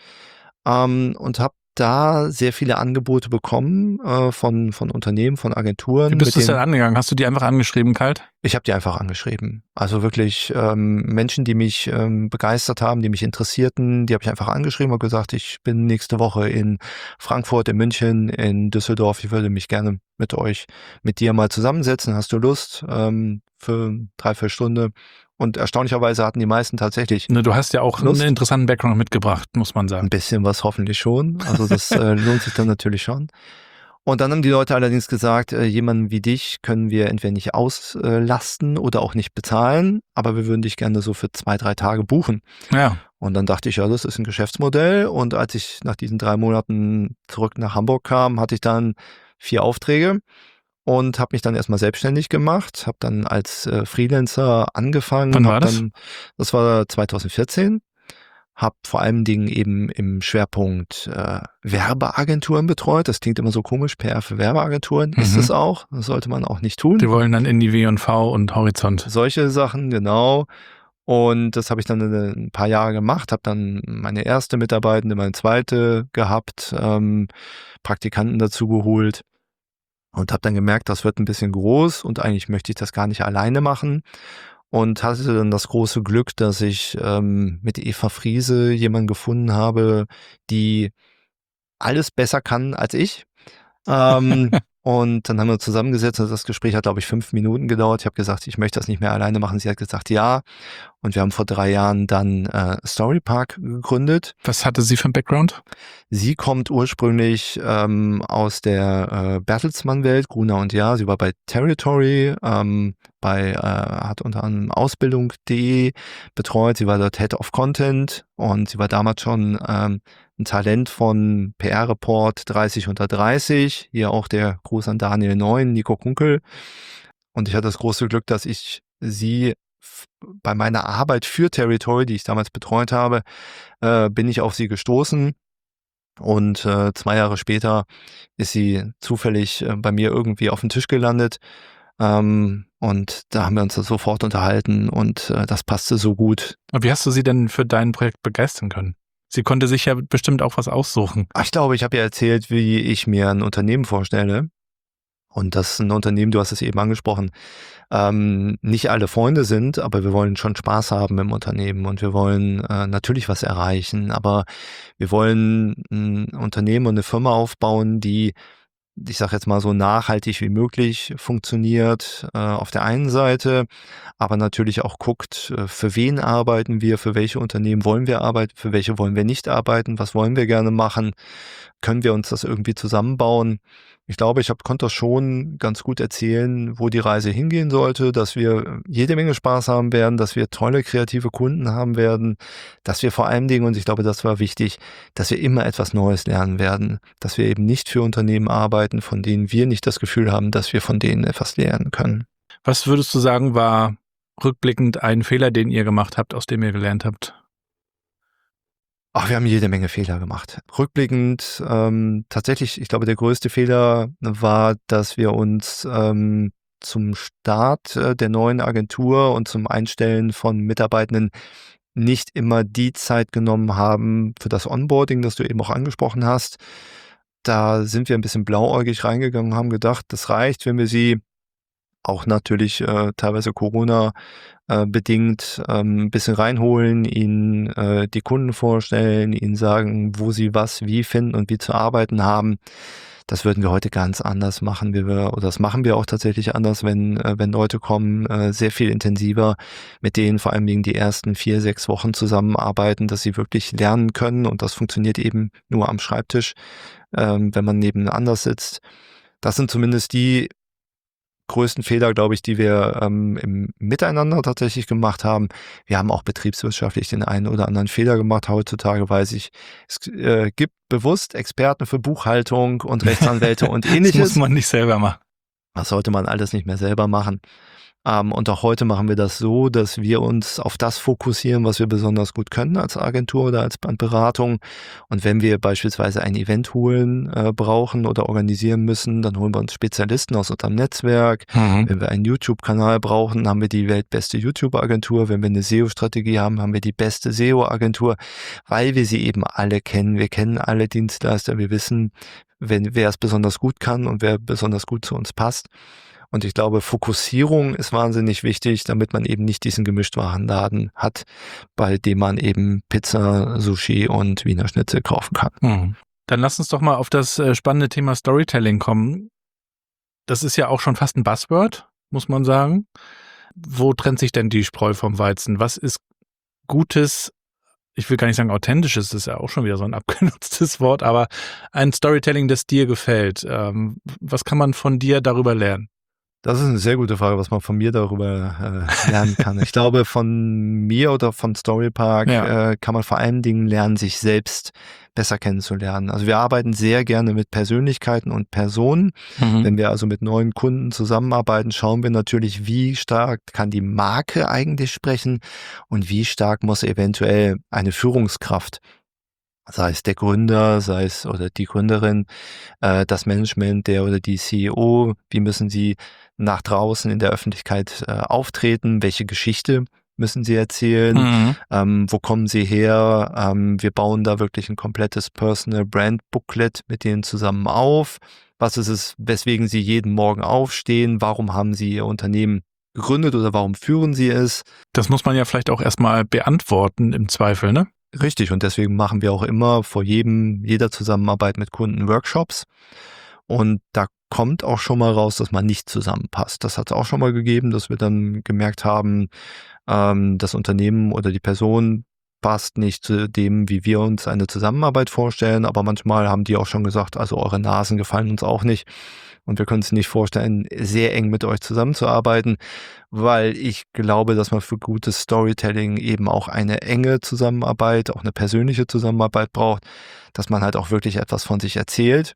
Ähm, und habe da sehr viele Angebote bekommen äh, von, von Unternehmen, von Agenturen. Wie bist du mit es denn denen- angegangen? Hast du die einfach angeschrieben, kalt? Ich habe die einfach angeschrieben. Also wirklich ähm, Menschen, die mich ähm, begeistert haben, die mich interessierten, die habe ich einfach angeschrieben und gesagt, ich bin nächste Woche in Frankfurt, in München, in Düsseldorf. Ich würde mich gerne mit euch, mit dir mal zusammensetzen. Hast du Lust ähm, für drei, vier Stunden? Und erstaunlicherweise hatten die meisten tatsächlich Ne, du hast ja auch Lust. einen interessanten Background mitgebracht, muss man sagen. ein bisschen was hoffentlich schon. Also das äh, lohnt sich dann natürlich schon. Und dann haben die Leute allerdings gesagt, äh, jemanden wie dich können wir entweder nicht auslasten oder auch nicht bezahlen, aber wir würden dich gerne so für zwei, drei Tage buchen. Ja. Und dann dachte ich, ja, das ist ein Geschäftsmodell. Und als ich nach diesen drei Monaten zurück nach Hamburg kam, hatte ich dann vier Aufträge und habe mich dann erstmal selbstständig gemacht, habe dann als äh, Freelancer angefangen. Wann hab war das? Dann, das war zwanzig vierzehn. Habe vor allem Dingen eben im Schwerpunkt äh, Werbeagenturen betreut. Das klingt immer so komisch, P R für Werbeagenturen. Ist Mhm. es auch. Das sollte man auch nicht tun. Die wollen dann in die W und V und Horizont. Solche Sachen, genau. Und das habe ich dann eine- ein paar Jahre gemacht, habe dann meine erste Mitarbeitende, meine zweite gehabt, ähm, Praktikanten dazu geholt und habe dann gemerkt, das wird ein bisschen groß und eigentlich möchte ich das gar nicht alleine machen. Und hatte dann das große Glück, dass ich ähm, mit Eva Friese jemanden gefunden habe, die alles besser kann als ich. Ähm, und dann haben wir uns zusammengesetzt und das Gespräch hat, glaube ich, fünf Minuten gedauert. Ich habe gesagt, ich möchte das nicht mehr alleine machen. Sie hat gesagt, ja. Und wir haben vor drei Jahren dann äh, Storypark gegründet. Was hatte sie für einen Background? Sie kommt ursprünglich ähm, aus der äh, Bertelsmann-Welt, Gruner und Jahr. Sie war bei Territory, ähm, bei, äh, hat unter anderem Ausbildung punkt de betreut. Sie war dort Head of Content und sie war damals schon ähm, ein Talent von P R-Report dreißig unter dreißig. Hier auch der Gruß an Daniel Neun, Nico Kunkel. Und ich hatte das große Glück, dass ich sie f- bei meiner Arbeit für Territory, die ich damals betreut habe, äh, bin ich auf sie gestoßen. Und äh, zwei Jahre später ist sie zufällig äh, bei mir irgendwie auf dem Tisch gelandet. Ähm, und da haben wir uns sofort unterhalten und äh, das passte so gut. Und wie hast du sie denn für dein Projekt begeistern können? Sie konnte sich ja bestimmt auch was aussuchen. Ach, ich glaube, ich habe ja erzählt, wie ich mir ein Unternehmen vorstelle. Und das ein Unternehmen, du hast es eben angesprochen, ähm, nicht alle Freunde sind, aber wir wollen schon Spaß haben im Unternehmen und wir wollen äh, natürlich was erreichen, aber wir wollen ein Unternehmen und eine Firma aufbauen, die ich sage jetzt mal so nachhaltig wie möglich funktioniert äh, auf der einen Seite, aber natürlich auch guckt, äh, für wen arbeiten wir, für welche Unternehmen wollen wir arbeiten, für welche wollen wir nicht arbeiten, was wollen wir gerne machen, können wir uns das irgendwie zusammenbauen. Ich glaube, ich hab, konnte das schon ganz gut erzählen, wo die Reise hingehen sollte, dass wir jede Menge Spaß haben werden, dass wir tolle kreative Kunden haben werden, dass wir vor allen Dingen, und ich glaube, das war wichtig, dass wir immer etwas Neues lernen werden, dass wir eben nicht für Unternehmen arbeiten, von denen wir nicht das Gefühl haben, dass wir von denen etwas lernen können. Was würdest du sagen, war rückblickend ein Fehler, den ihr gemacht habt, aus dem ihr gelernt habt? Ach, wir haben jede Menge Fehler gemacht. Rückblickend ähm, tatsächlich, ich glaube, der größte Fehler war, dass wir uns ähm, zum Start äh, der neuen Agentur und zum Einstellen von Mitarbeitenden nicht immer die Zeit genommen haben für das Onboarding, das du eben auch angesprochen hast. Da sind wir ein bisschen blauäugig reingegangen und haben gedacht, das reicht, wenn wir sie auch natürlich äh, teilweise Corona äh, bedingt ähm, ein bisschen reinholen, ihnen äh, die Kunden vorstellen, ihnen sagen, wo sie was wie finden und wie zu arbeiten haben. Das würden wir heute ganz anders machen, wie wir, oder das machen wir auch tatsächlich anders, wenn äh, wenn Leute kommen, äh, sehr viel intensiver mit denen vor allem wegen die ersten vier, sechs Wochen zusammenarbeiten, dass sie wirklich lernen können, und das funktioniert eben nur am Schreibtisch, ähm, wenn man nebeneinander sitzt. Das sind zumindest die größten Fehler, glaube ich, die wir ähm, im Miteinander tatsächlich gemacht haben. Wir haben auch betriebswirtschaftlich den einen oder anderen Fehler gemacht. Heutzutage weiß ich, es äh, gibt bewusst Experten für Buchhaltung und Rechtsanwälte und ähnliches. Das muss man nicht selber machen. Das sollte man alles nicht mehr selber machen. Ähm, und auch heute machen wir das so, dass wir uns auf das fokussieren, was wir besonders gut können als Agentur oder als Beratung. Und wenn wir beispielsweise ein Event holen äh, brauchen oder organisieren müssen, dann holen wir uns Spezialisten aus unserem Netzwerk. Mhm. Wenn wir einen YouTube-Kanal brauchen, haben wir die weltbeste YouTube-Agentur. Wenn wir eine S E O-Strategie haben, haben wir die beste S E O-Agentur, weil wir sie eben alle kennen. Wir kennen alle Dienstleister. Wir wissen, wenn, wer es besonders gut kann und wer besonders gut zu uns passt. Und ich glaube, Fokussierung ist wahnsinnig wichtig, damit man eben nicht diesen Gemischtwarenladen hat, bei dem man eben Pizza, Sushi und Wiener Schnitzel kaufen kann. Mhm. Dann lass uns doch mal auf das äh, spannende Thema Storytelling kommen. Das ist ja auch schon fast ein Buzzword, muss man sagen. Wo trennt sich denn die Spreu vom Weizen? Was ist gutes, ich will gar nicht sagen authentisches, das ist ja auch schon wieder so ein abgenutztes Wort, aber ein Storytelling, das dir gefällt. Ähm, was kann man von dir darüber lernen? Das ist eine sehr gute Frage, was man von mir darüber äh, lernen kann. Ich glaube, von mir oder von Storypark ja. äh, kann man vor allen Dingen lernen, sich selbst besser kennenzulernen. Also wir arbeiten sehr gerne mit Persönlichkeiten und Personen. Mhm. Wenn wir also mit neuen Kunden zusammenarbeiten, schauen wir natürlich, wie stark kann die Marke eigentlich sprechen und wie stark muss eventuell eine Führungskraft, sei es der Gründer, sei es oder die Gründerin, äh, das Management, der oder die C E O, wie müssen sie nach draußen in der Öffentlichkeit äh, auftreten, welche Geschichte müssen sie erzählen, mhm. ähm, wo kommen sie her, ähm, wir bauen da wirklich ein komplettes Personal Brand Booklet mit denen zusammen auf, was ist es, weswegen sie jeden Morgen aufstehen, warum haben sie ihr Unternehmen gegründet oder warum führen sie es. Das muss man ja vielleicht auch erstmal beantworten im Zweifel, ne? Richtig, und deswegen machen wir auch immer vor jedem, jeder Zusammenarbeit mit Kunden Workshops. Und da kommt auch schon mal raus, dass man nicht zusammenpasst. Das hat es auch schon mal gegeben, dass wir dann gemerkt haben, ähm, das Unternehmen oder die Person passt nicht zu dem, wie wir uns eine Zusammenarbeit vorstellen. Aber manchmal haben die auch schon gesagt, also eure Nasen gefallen uns auch nicht. Und wir können uns nicht vorstellen, sehr eng mit euch zusammenzuarbeiten, weil ich glaube, dass man für gutes Storytelling eben auch eine enge Zusammenarbeit, auch eine persönliche Zusammenarbeit braucht, dass man halt auch wirklich etwas von sich erzählt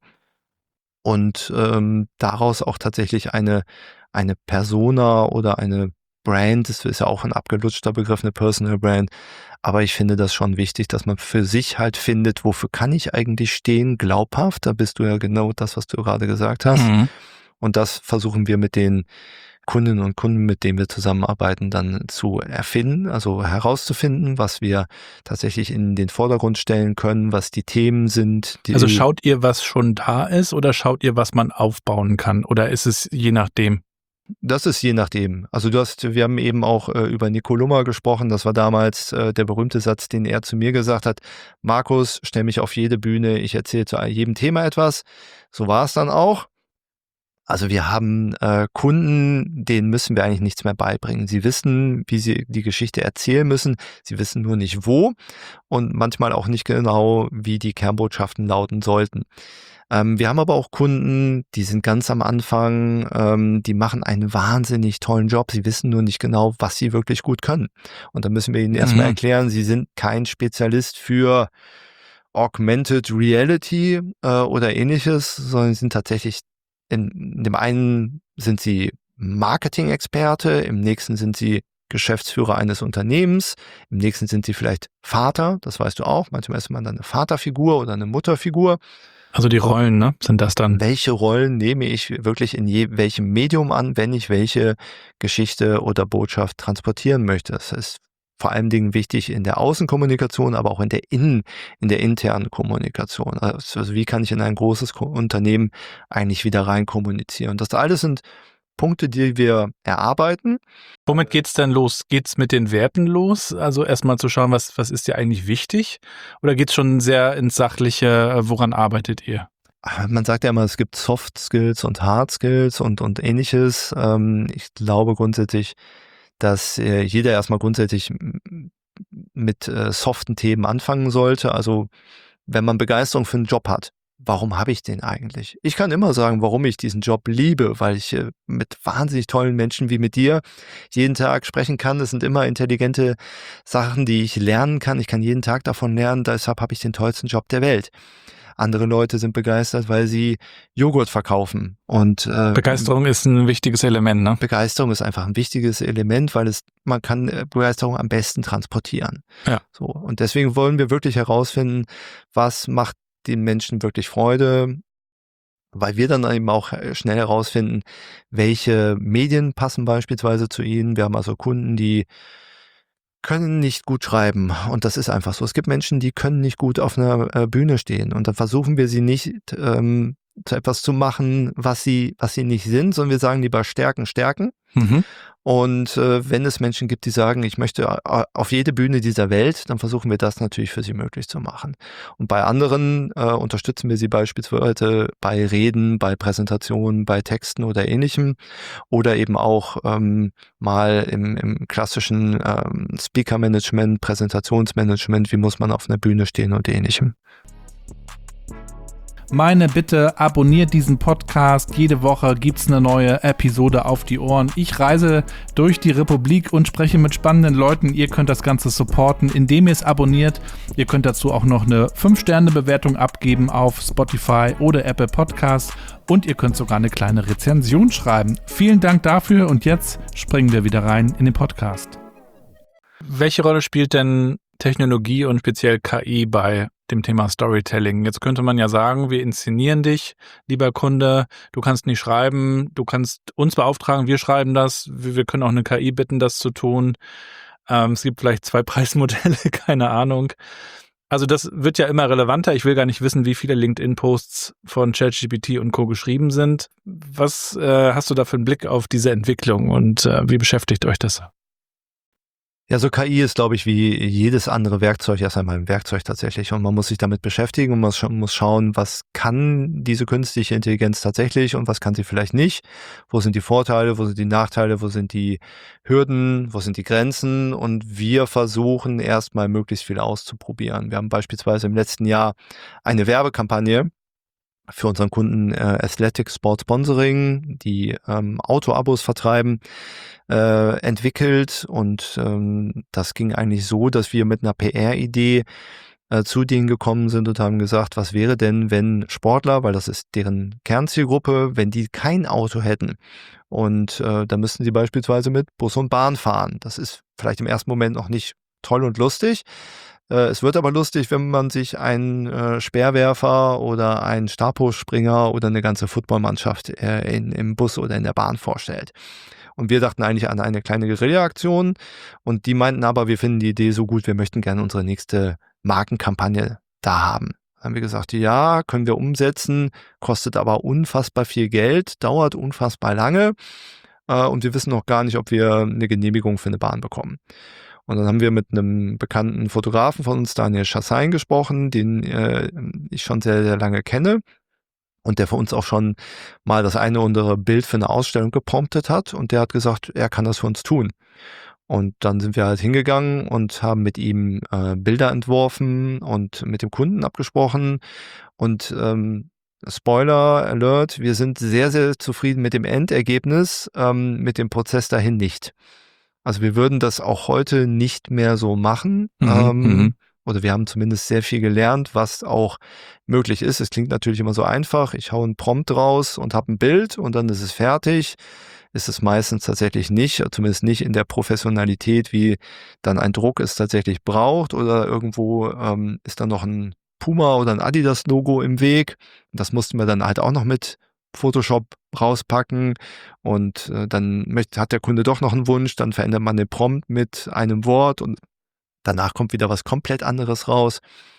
und ähm, daraus auch tatsächlich eine, eine Persona oder eine Brand, das ist ja auch ein abgelutschter Begriff, eine Personal Brand, aber ich finde das schon wichtig, dass man für sich halt findet, wofür kann ich eigentlich stehen, glaubhaft, da bist du ja genau das, was du gerade gesagt hast. Mhm. Und das versuchen wir mit den Kundinnen und Kunden, mit denen wir zusammenarbeiten, dann zu erfinden, also herauszufinden, was wir tatsächlich in den Vordergrund stellen können, was die Themen sind. Die also schaut ihr, was schon da ist, oder schaut ihr, was man aufbauen kann, oder ist es je nachdem? Das ist je nachdem. Also du hast, wir haben eben auch äh, über Nico Lummer gesprochen. Das war damals äh, der berühmte Satz, den er zu mir gesagt hat. Markus, stell mich auf jede Bühne, ich erzähle zu jedem Thema etwas. So war es dann auch. Also wir haben äh, Kunden, denen müssen wir eigentlich nichts mehr beibringen. Sie wissen, wie sie die Geschichte erzählen müssen. Sie wissen nur nicht wo und manchmal auch nicht genau, wie die Kernbotschaften lauten sollten. Ähm, wir haben aber auch Kunden, die sind ganz am Anfang, ähm, die machen einen wahnsinnig tollen Job. Sie wissen nur nicht genau, was sie wirklich gut können. Und da müssen wir ihnen erstmal Mhm. erklären, sie sind kein Spezialist für Augmented Reality äh, oder ähnliches, sondern sie sind tatsächlich, in, in dem einen sind sie Marketing-Experte, im nächsten sind sie Geschäftsführer eines Unternehmens, im nächsten sind sie vielleicht Vater, das weißt du auch, manchmal ist man dann eine Vaterfigur oder eine Mutterfigur. Also die Rollen, ne, sind das dann? Welche Rollen nehme ich wirklich in je, welchem Medium an, wenn ich welche Geschichte oder Botschaft transportieren möchte? Das ist vor allen Dingen wichtig in der Außenkommunikation, aber auch in der Innen, in der internen Kommunikation. Also wie kann ich in ein großes Unternehmen eigentlich wieder rein kommunizieren? Das alles sind Punkte, die wir erarbeiten. Womit geht's denn los? Geht's mit den Werten los? Also erstmal zu schauen, was, was ist dir eigentlich wichtig? Oder geht's schon sehr ins Sachliche? Woran arbeitet ihr? Man sagt ja immer, es gibt Soft Skills und Hard Skills und, und ähnliches. Ich glaube grundsätzlich, dass jeder erstmal grundsätzlich mit soften Themen anfangen sollte. Also wenn man Begeisterung für einen Job hat, warum habe ich den eigentlich? Ich kann immer sagen, warum ich diesen Job liebe, weil ich äh, mit wahnsinnig tollen Menschen wie mit dir jeden Tag sprechen kann. Das sind immer intelligente Sachen, die ich lernen kann. Ich kann jeden Tag davon lernen, deshalb habe ich den tollsten Job der Welt. Andere Leute sind begeistert, weil sie Joghurt verkaufen. Und äh, Begeisterung ist ein wichtiges Element, ne? Begeisterung ist einfach ein wichtiges Element, weil es man kann äh, Begeisterung am besten transportieren. Ja. So, und deswegen wollen wir wirklich herausfinden, was macht den Menschen wirklich Freude, weil wir dann eben auch schnell herausfinden, welche Medien passen beispielsweise zu ihnen. Wir haben also Kunden, die können nicht gut schreiben und das ist einfach so. Es gibt Menschen, die können nicht gut auf einer äh, Bühne stehen und dann versuchen wir sie nicht ähm, zu etwas zu machen, was sie, was sie nicht sind, sondern wir sagen lieber Stärken, Stärken. Mhm. Und äh, wenn es Menschen gibt, die sagen, ich möchte auf jede Bühne dieser Welt, dann versuchen wir das natürlich für sie möglich zu machen. Und bei anderen äh, unterstützen wir sie beispielsweise bei Reden, bei Präsentationen, bei Texten oder Ähnlichem oder eben auch ähm, mal im, im klassischen ähm, Speaker-Management, Präsentationsmanagement, wie muss man auf einer Bühne stehen und Ähnlichem. Meine Bitte, abonniert diesen Podcast. Jede Woche gibt's eine neue Episode auf die Ohren. Ich reise durch die Republik und spreche mit spannenden Leuten. Ihr könnt das Ganze supporten, indem ihr es abonniert. Ihr könnt dazu auch noch eine fünf Sterne Bewertung abgeben auf Spotify oder Apple Podcasts. Und ihr könnt sogar eine kleine Rezension schreiben. Vielen Dank dafür und jetzt springen wir wieder rein in den Podcast. Welche Rolle spielt denn Technologie und speziell K I bei dem Thema Storytelling? Jetzt könnte man ja sagen, wir inszenieren dich, lieber Kunde, du kannst nicht schreiben, du kannst uns beauftragen, wir schreiben das, wir können auch eine K I bitten, das zu tun. Ähm, es gibt vielleicht zwei Preismodelle, keine Ahnung. Also das wird ja immer relevanter. Ich will gar nicht wissen, wie viele LinkedIn-Posts von ChatGPT und Co. geschrieben sind. Was äh, hast du da für einen Blick auf diese Entwicklung und äh, wie beschäftigt euch das? Ja, so K I ist, glaube ich, wie jedes andere Werkzeug erst einmal ein Werkzeug tatsächlich und man muss sich damit beschäftigen und man muss schauen, was kann diese künstliche Intelligenz tatsächlich und was kann sie vielleicht nicht, wo sind die Vorteile, wo sind die Nachteile, wo sind die Hürden, wo sind die Grenzen und wir versuchen erstmal möglichst viel auszuprobieren. Wir haben beispielsweise im letzten Jahr eine Werbekampagne für unseren Kunden äh, Athletic Sport Sponsoring, die ähm, Auto-Abos vertreiben, äh, entwickelt und ähm, das ging eigentlich so, dass wir mit einer P R-Idee äh, zu denen gekommen sind und haben gesagt, was wäre denn, wenn Sportler, weil das ist deren Kernzielgruppe, wenn die kein Auto hätten und äh, da müssten sie beispielsweise mit Bus und Bahn fahren. Das ist vielleicht im ersten Moment noch nicht toll und lustig. Es wird aber lustig, wenn man sich einen äh, Speerwerfer oder einen Stabhochspringer oder eine ganze Footballmannschaft äh, in, im Bus oder in der Bahn vorstellt. Und wir dachten eigentlich an eine kleine Guerilla-Aktion und die meinten aber, wir finden die Idee so gut, wir möchten gerne unsere nächste Markenkampagne da haben. Dann haben wir gesagt, ja, können wir umsetzen, kostet aber unfassbar viel Geld, dauert unfassbar lange. äh, und wir wissen noch gar nicht, ob wir eine Genehmigung für eine Bahn bekommen. Und dann haben wir mit einem bekannten Fotografen von uns, Daniel Chassain, gesprochen, den äh, ich schon sehr, sehr lange kenne und der für uns auch schon mal das eine oder andere Bild für eine Ausstellung gepromptet hat. Und der hat gesagt, er kann das für uns tun. Und dann sind wir halt hingegangen und haben mit ihm äh, Bilder entworfen und mit dem Kunden abgesprochen. Und ähm, Spoiler Alert, wir sind sehr, sehr zufrieden mit dem Endergebnis, ähm, mit dem Prozess dahin nicht. Also wir würden das auch heute nicht mehr so machen. Mhm, ähm, mhm. Oder wir haben zumindest sehr viel gelernt, was auch möglich ist. Es klingt natürlich immer so einfach. Ich hau einen Prompt raus und habe ein Bild und dann ist es fertig. Ist es meistens tatsächlich nicht, zumindest nicht in der Professionalität, wie dann ein Druck es tatsächlich braucht, oder irgendwo ähm, ist dann noch ein Puma oder ein Adidas-Logo im Weg. Das mussten wir dann halt auch noch mit Photoshop rauspacken und äh, dann möchte, hat der Kunde doch noch einen Wunsch, dann verändert man den Prompt mit einem Wort und danach kommt wieder was komplett anderes raus.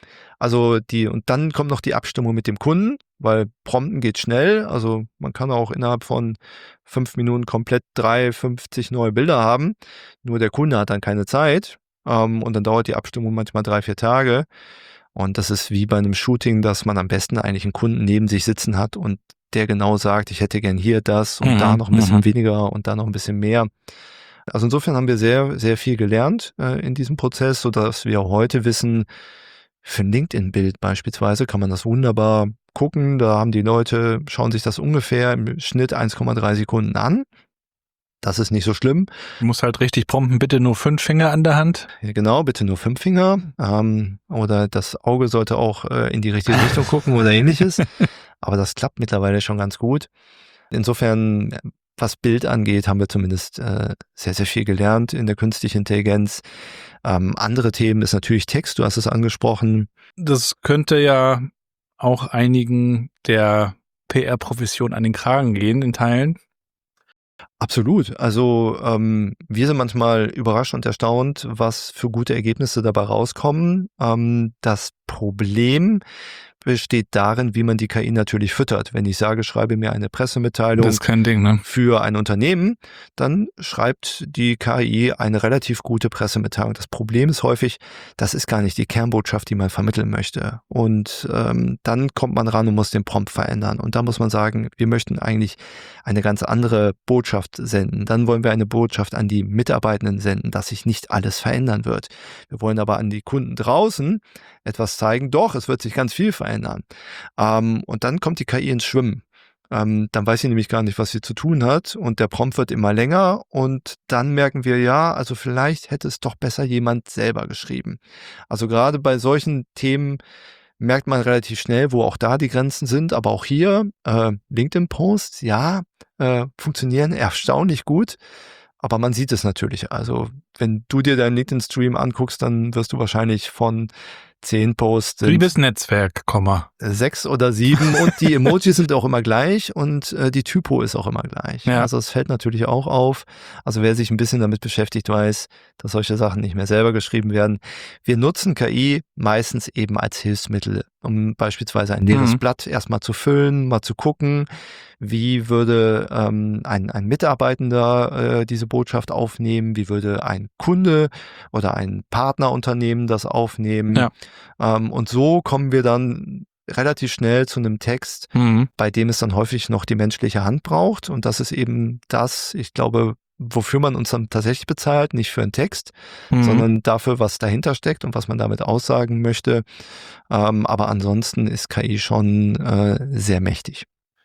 Also die, und dann kommt noch die Abstimmung mit dem Kunden, weil Prompten geht schnell. Also man kann auch innerhalb von fünf Minuten komplett drei, fünfzig neue Bilder haben. Nur der Kunde hat dann keine Zeit. Ähm, und dann dauert die Abstimmung manchmal drei, vier Tage. Und das ist wie bei einem Shooting, dass man am besten eigentlich einen Kunden neben sich sitzen hat und der genau sagt, ich hätte gern hier das und Mhm, da noch ein bisschen mhm. weniger und da noch ein bisschen mehr. Also insofern haben wir sehr, sehr viel gelernt äh, in diesem Prozess, sodass wir heute wissen, für ein LinkedIn-Bild beispielsweise kann man das wunderbar gucken. Da haben die Leute, schauen sich das ungefähr im Schnitt eins Komma drei Sekunden an. Das ist nicht so schlimm. Du musst halt richtig prompten, bitte nur fünf Finger an der Hand. Ja, genau, bitte nur fünf Finger. Ähm, oder das Auge sollte auch äh, in die richtige Richtung gucken oder ähnliches. Aber das klappt mittlerweile schon ganz gut. Insofern, was Bild angeht, haben wir zumindest äh, sehr, sehr viel gelernt in der künstlichen Intelligenz. Ähm, andere Themen ist natürlich Text, du hast es angesprochen. Das könnte ja auch einigen der P R-Profession an den Kragen gehen in Teilen. Absolut. Also ähm, wir sind manchmal überrascht und erstaunt, was für gute Ergebnisse dabei rauskommen. Ähm, das Problem besteht darin, wie man die K I natürlich füttert. Wenn ich sage, schreibe mir eine Pressemitteilung Das ist kein Ding, ne? für ein Unternehmen, dann schreibt die K I eine relativ gute Pressemitteilung. Das Problem ist häufig, das ist gar nicht die Kernbotschaft, die man vermitteln möchte. Und ähm, dann kommt man ran und muss den Prompt verändern. Und da muss man sagen, wir möchten eigentlich eine ganz andere Botschaft senden. Dann wollen wir eine Botschaft an die Mitarbeitenden senden, dass sich nicht alles verändern wird. Wir wollen aber an die Kunden draußen etwas zeigen, doch, es wird sich ganz viel verändern. Ähm, und dann kommt die K I ins Schwimmen. Ähm, dann weiß sie nämlich gar nicht, was sie zu tun hat und der Prompt wird immer länger und dann merken wir, ja, also vielleicht hätte es doch besser jemand selber geschrieben. Also gerade bei solchen Themen merkt man relativ schnell, wo auch da die Grenzen sind, aber auch hier äh, LinkedIn-Posts, ja, äh, funktionieren erstaunlich gut. Aber man sieht es natürlich. Also wenn du dir deinen LinkedIn-Stream anguckst, dann wirst du wahrscheinlich von zehn Posts Liebes Netzwerk, Komma. sechs oder sieben und die Emojis sind auch immer gleich und äh, die Typo ist auch immer gleich. Ja. Also es fällt natürlich auch auf. Also wer sich ein bisschen damit beschäftigt, weiß, dass solche Sachen nicht mehr selber geschrieben werden. Wir nutzen K I meistens eben als Hilfsmittel, um beispielsweise ein leeres Mhm. Blatt erstmal zu füllen, mal zu gucken, wie würde ähm, ein, ein Mitarbeitender äh, diese Botschaft aufnehmen, wie würde ein Kunde oder ein Partnerunternehmen das aufnehmen. Ja. Ähm, und so kommen wir dann relativ schnell zu einem Text, Mhm. bei dem es dann häufig noch die menschliche Hand braucht. Und das ist eben das, ich glaube, wofür man uns dann tatsächlich bezahlt, nicht für einen Text, Mhm. sondern dafür, was dahinter steckt und was man damit aussagen möchte. Ähm, aber ansonsten ist K I schon äh, sehr mächtig.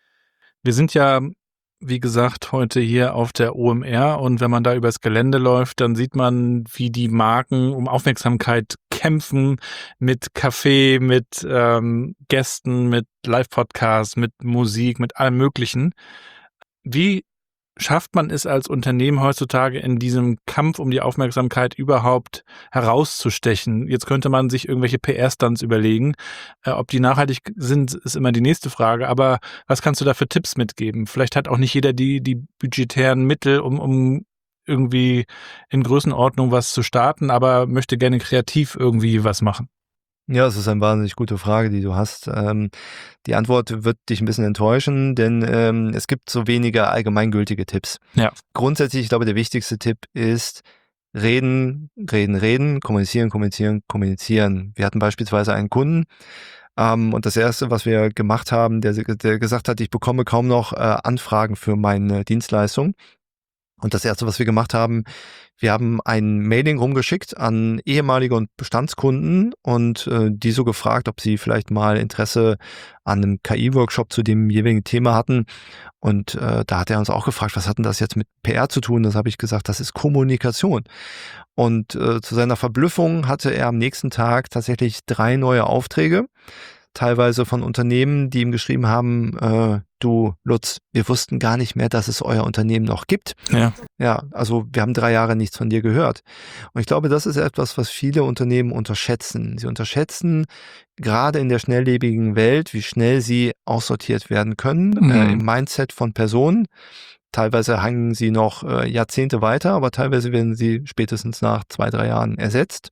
Wir sind ja, wie gesagt, heute hier auf der O M R und wenn man da übers Gelände läuft, dann sieht man, wie die Marken um Aufmerksamkeit kämpfen mit Kaffee, mit ähm, Gästen, mit Live-Podcasts, mit Musik, mit allem Möglichen. Wie schafft man es als Unternehmen heutzutage in diesem Kampf um die Aufmerksamkeit überhaupt herauszustechen? Jetzt könnte man sich irgendwelche P R-Stunts überlegen. Äh, ob die nachhaltig sind, ist immer die nächste Frage. Aber was kannst du da für Tipps mitgeben? Vielleicht hat auch nicht jeder die, die budgetären Mittel, um, um irgendwie in Größenordnung was zu starten, aber möchte gerne kreativ irgendwie was machen. Ja, es ist eine wahnsinnig gute Frage, die du hast. Ähm, die Antwort wird dich ein bisschen enttäuschen, denn ähm, es gibt so wenige allgemeingültige Tipps. Ja. Grundsätzlich, ich glaube, der wichtigste Tipp ist reden, reden, reden, kommunizieren, kommunizieren, kommunizieren. Wir hatten beispielsweise einen Kunden ähm, und das Erste, was wir gemacht haben, der, der gesagt hat, ich bekomme kaum noch äh, Anfragen für meine Dienstleistung. Und das Erste, was wir gemacht haben, wir haben ein Mailing rumgeschickt an ehemalige und Bestandskunden und äh, die so gefragt, ob sie vielleicht mal Interesse an einem K I-Workshop zu dem jeweiligen Thema hatten. Und äh, da hat er uns auch gefragt, was hat denn das jetzt mit P R zu tun? Das habe ich gesagt, das ist Kommunikation. Und äh, zu seiner Verblüffung hatte er am nächsten Tag tatsächlich drei neue Aufträge, teilweise von Unternehmen, die ihm geschrieben haben, äh, du Lutz, wir wussten gar nicht mehr, dass es euer Unternehmen noch gibt. Ja. Ja, also wir haben drei Jahre nichts von dir gehört. Und ich glaube, das ist etwas, was viele Unternehmen unterschätzen. Sie unterschätzen gerade in der schnelllebigen Welt, wie schnell sie aussortiert werden können Mhm. äh, im Mindset von Personen. Teilweise hängen sie noch äh, Jahrzehnte weiter, aber teilweise werden sie spätestens nach zwei, drei Jahren ersetzt.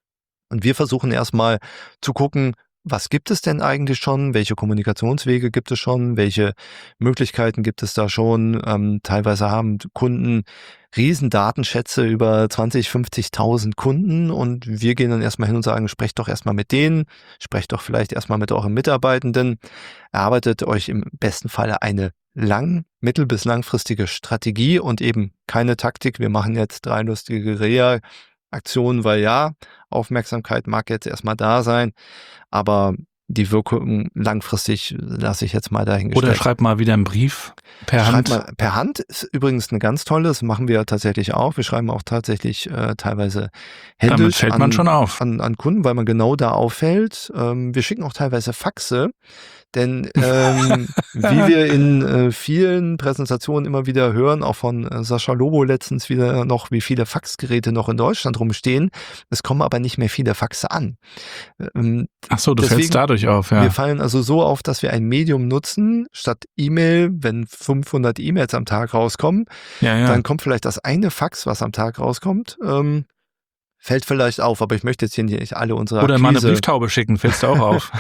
Und wir versuchen erstmal zu gucken, was gibt es denn eigentlich schon? Welche Kommunikationswege gibt es schon? Welche Möglichkeiten gibt es da schon? Ähm, teilweise haben Kunden riesen Datenschätze über zwanzig, fünfzigtausend Kunden und wir gehen dann erstmal hin und sagen, sprecht doch erstmal mit denen, sprecht doch vielleicht erstmal mit euren Mitarbeitenden, erarbeitet euch im besten Falle eine lang-, mittel- bis langfristige Strategie und eben keine Taktik. Wir machen jetzt drei lustige Guerilla-Aktionen, weil ja, Aufmerksamkeit mag jetzt erstmal da sein, aber die Wirkung langfristig lasse ich jetzt mal dahingestellt. Oder schreib mal wieder einen Brief per Schreib Hand. mal per Hand ist übrigens eine ganz tolle, das machen wir tatsächlich auch. Wir schreiben auch tatsächlich äh, teilweise händisch Damit fällt man an, schon auf. An, an Kunden, weil man genau da auffällt. Ähm, wir schicken auch teilweise Faxe, denn ähm, wie wir in äh, vielen Präsentationen immer wieder hören, auch von äh, Sascha Lobo letztens wieder noch, wie viele Faxgeräte noch in Deutschland rumstehen. Es kommen aber nicht mehr viele Faxe an. Ähm, Ach so, du deswegen- fällst dadurch auf, ja. Wir fallen also so auf, dass wir ein Medium nutzen, statt E-Mail, wenn fünfhundert E-Mails am Tag rauskommen, Ja, ja. dann kommt vielleicht das eine Fax, was am Tag rauskommt, ähm, fällt vielleicht auf, aber ich möchte jetzt hier nicht alle unsere Oder mal eine Akquise- Brieftaube schicken, fällst du auch auf.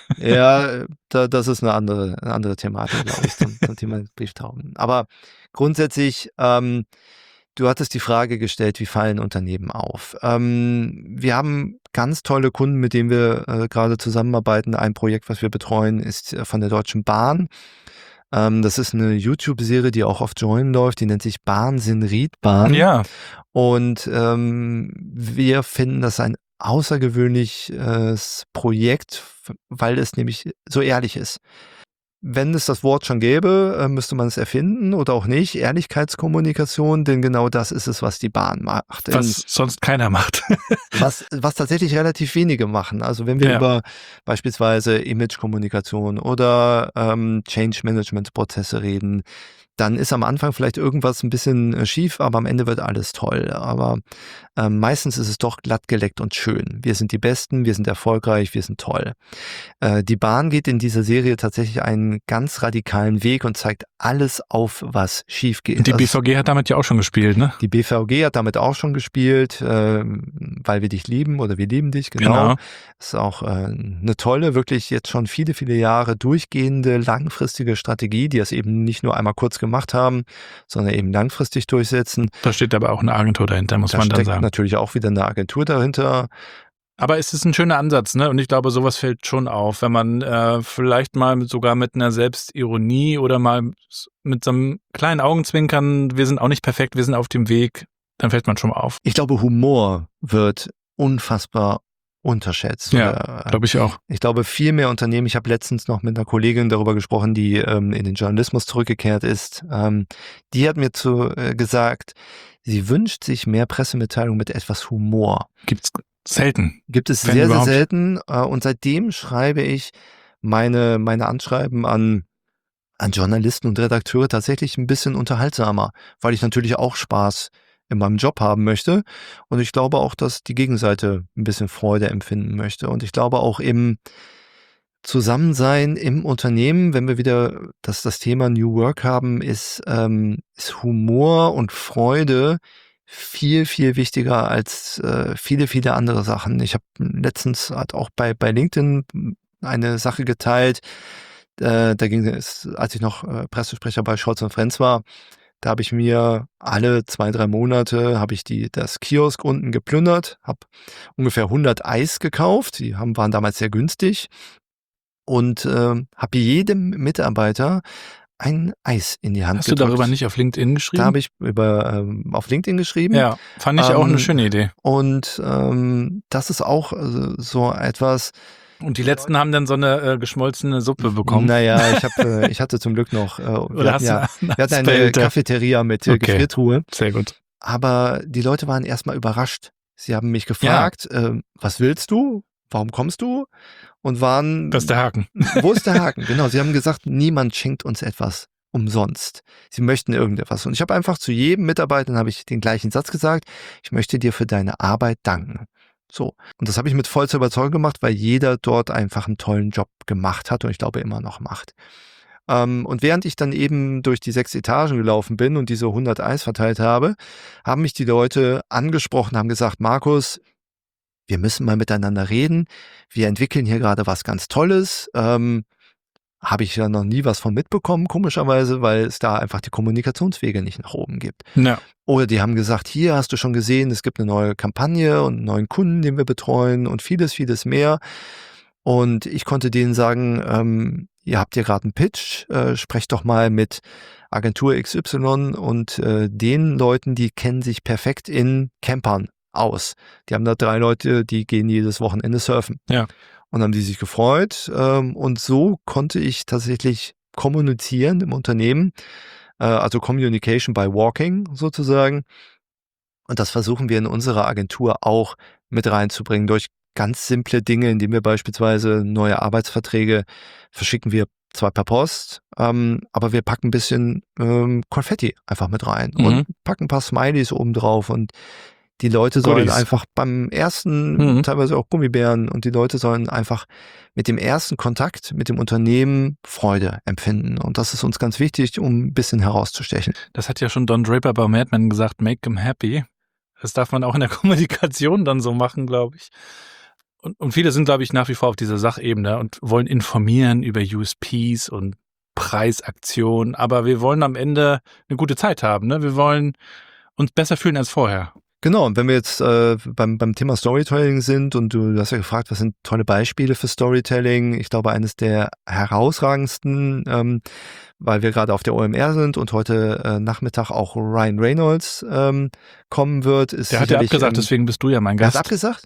Ja, da, das ist eine andere, eine andere Thematik, glaube ich, zum, zum Thema Brieftauben. Aber grundsätzlich, ähm, du hattest die Frage gestellt, wie fallen Unternehmen auf? Ähm, wir haben ganz tolle Kunden, mit denen wir äh, gerade zusammenarbeiten. Ein Projekt, was wir betreuen, ist äh, von der Deutschen Bahn. Ähm, das ist eine YouTube-Serie, die auch auf Join läuft. Die nennt sich Bahn sind Riedbahn. Ja, Und ähm, wir finden das ein außergewöhnliches Projekt, weil es nämlich so ehrlich ist. Wenn es das Wort schon gäbe, äh, müsste man es erfinden oder auch nicht. Ehrlichkeitskommunikation, denn genau das ist es, was die Bahn macht. Denn was sonst keiner macht. was, was tatsächlich relativ wenige machen. Also wenn wir Ja. über beispielsweise Image-Kommunikation oder ähm, Change-Management-Prozesse reden, dann ist am Anfang vielleicht irgendwas ein bisschen äh, schief, aber am Ende wird alles toll. Aber ähm, meistens ist es doch glatt geleckt und schön. Wir sind die Besten, wir sind erfolgreich, wir sind toll. Äh, die Bahn geht in dieser Serie tatsächlich einen ganz radikalen Weg und zeigt alles auf, was schief geht. Die Also B V G hat damit ja auch schon gespielt, ne? die B V G hat damit auch schon gespielt, äh, weil wir dich lieben oder wir lieben dich, genau. Genau. Ist auch äh, eine tolle, wirklich jetzt schon viele, viele Jahre durchgehende, langfristige Strategie, die es eben nicht nur einmal kurz gemacht haben, sondern eben langfristig durchsetzen. Da steht aber auch eine Agentur dahinter, muss Da man dann steckt sagen. natürlich auch wieder eine Agentur dahinter. Aber es ist ein schöner Ansatz, ne? Und ich glaube, sowas fällt schon auf, wenn man äh, vielleicht mal mit, sogar mit einer Selbstironie oder mal mit so einem kleinen Augenzwinkern, wir sind auch nicht perfekt, wir sind auf dem Weg, dann fällt man schon mal auf. Ich glaube, Humor wird unfassbar unterschätzt. Ja, Oder, Glaube ich auch. Ich glaube, viel mehr Unternehmen, ich habe letztens noch mit einer Kollegin darüber gesprochen, die ähm, in den Journalismus zurückgekehrt ist, ähm, die hat mir zu, äh, gesagt, sie wünscht sich mehr Pressemitteilung mit etwas Humor. Gibt's selten. Gibt es Wenn sehr, überhaupt. sehr selten äh, und seitdem schreibe ich meine, meine Anschreiben an, an Journalisten und Redakteure tatsächlich ein bisschen unterhaltsamer, weil ich natürlich auch Spaß in meinem Job haben möchte und ich glaube auch, dass die Gegenseite ein bisschen Freude empfinden möchte und ich glaube auch im Zusammensein im Unternehmen, wenn wir wieder das, das Thema New Work haben, ist, ähm, ist Humor und Freude viel, viel wichtiger als äh, viele, viele andere Sachen. Ich habe letztens halt auch bei, bei LinkedIn eine Sache geteilt, äh, da ging es, als ich noch äh, Pressesprecher bei Scholz und Friends war, da habe ich mir alle zwei, drei Monate habe ich die, das Kiosk unten geplündert, habe ungefähr hundert Eis gekauft, die haben, waren damals sehr günstig und äh, habe jedem Mitarbeiter ein Eis in die Hand Hast gedrückt. du darüber nicht auf LinkedIn geschrieben? Da habe ich über, ähm, auf LinkedIn geschrieben. Ja, fand ich ähm, auch eine schöne Idee. Und ähm, das ist auch äh, so etwas. Und die letzten haben dann so eine äh, geschmolzene Suppe bekommen? Naja, ich, hab, äh, ich hatte zum Glück noch, äh, wir, Oder hast hatten ja, du wir hatten eine Cafeteria mit äh, Okay. Gefriertruhe. Sehr gut. Aber die Leute waren erstmal überrascht. Sie haben mich gefragt, ja. äh, was willst du? Warum kommst du? Und waren... Das ist der Haken. Wo ist der Haken? Genau, sie haben gesagt, niemand schenkt uns etwas umsonst. Sie möchten irgendetwas. Und ich habe einfach zu jedem Mitarbeiter, habe ich den gleichen Satz gesagt, ich möchte dir für deine Arbeit danken. So. Und das habe ich mit vollster Überzeugung gemacht, weil jeder dort einfach einen tollen Job gemacht hat und ich glaube immer noch macht. Ähm, und während ich dann eben durch die sechs Etagen gelaufen bin und diese hundert Eis verteilt habe, haben mich die Leute angesprochen, haben gesagt, Markus, wir müssen mal miteinander reden. Wir entwickeln hier gerade was ganz Tolles. Ähm, habe ich ja noch nie was von mitbekommen, komischerweise, weil es da einfach die Kommunikationswege nicht nach oben gibt. Ja. Oder die haben gesagt, hier hast du schon gesehen, es gibt eine neue Kampagne und einen neuen Kunden, den wir betreuen und vieles, vieles mehr. Und ich konnte denen sagen, ähm, ihr habt hier gerade einen Pitch, äh, sprecht doch mal mit Agentur X Y und äh, den Leuten, die kennen sich perfekt in Campern aus. Die haben da drei Leute, die gehen jedes Wochenende surfen. Ja. Und haben die sich gefreut. Ähm, und so konnte ich tatsächlich kommunizieren im Unternehmen, äh, also Communication by Walking sozusagen. Und das versuchen wir in unserer Agentur auch mit reinzubringen durch ganz simple Dinge, indem wir beispielsweise neue Arbeitsverträge verschicken wir zwar per Post, ähm, aber wir packen ein bisschen ähm, Konfetti einfach mit rein Mhm. und packen ein paar Smileys oben drauf und die Leute sollen Goodies. einfach beim ersten, Mhm. teilweise auch Gummibären, und die Leute sollen einfach mit dem ersten Kontakt mit dem Unternehmen Freude empfinden. Und das ist uns ganz wichtig, um ein bisschen herauszustechen. Das hat ja schon Don Draper bei Mad Men gesagt, make them happy. Das darf man auch in der Kommunikation dann so machen, glaube ich. Und, und viele sind, glaube ich, nach wie vor auf dieser Sachebene und wollen informieren über U S Ps und Preisaktionen. Aber wir wollen am Ende eine gute Zeit haben, ne? Wir wollen uns besser fühlen als vorher. Genau, und wenn wir jetzt äh, beim, beim Thema Storytelling sind und du, du hast ja gefragt, was sind tolle Beispiele für Storytelling? Ich glaube, eines der herausragendsten, ähm, weil wir gerade auf der O M R sind und heute äh, Nachmittag auch Ryan Reynolds ähm, kommen wird, ist Der hat ja sicherlich, abgesagt, ähm, deswegen bist du ja mein Er hat Gast. abgesagt?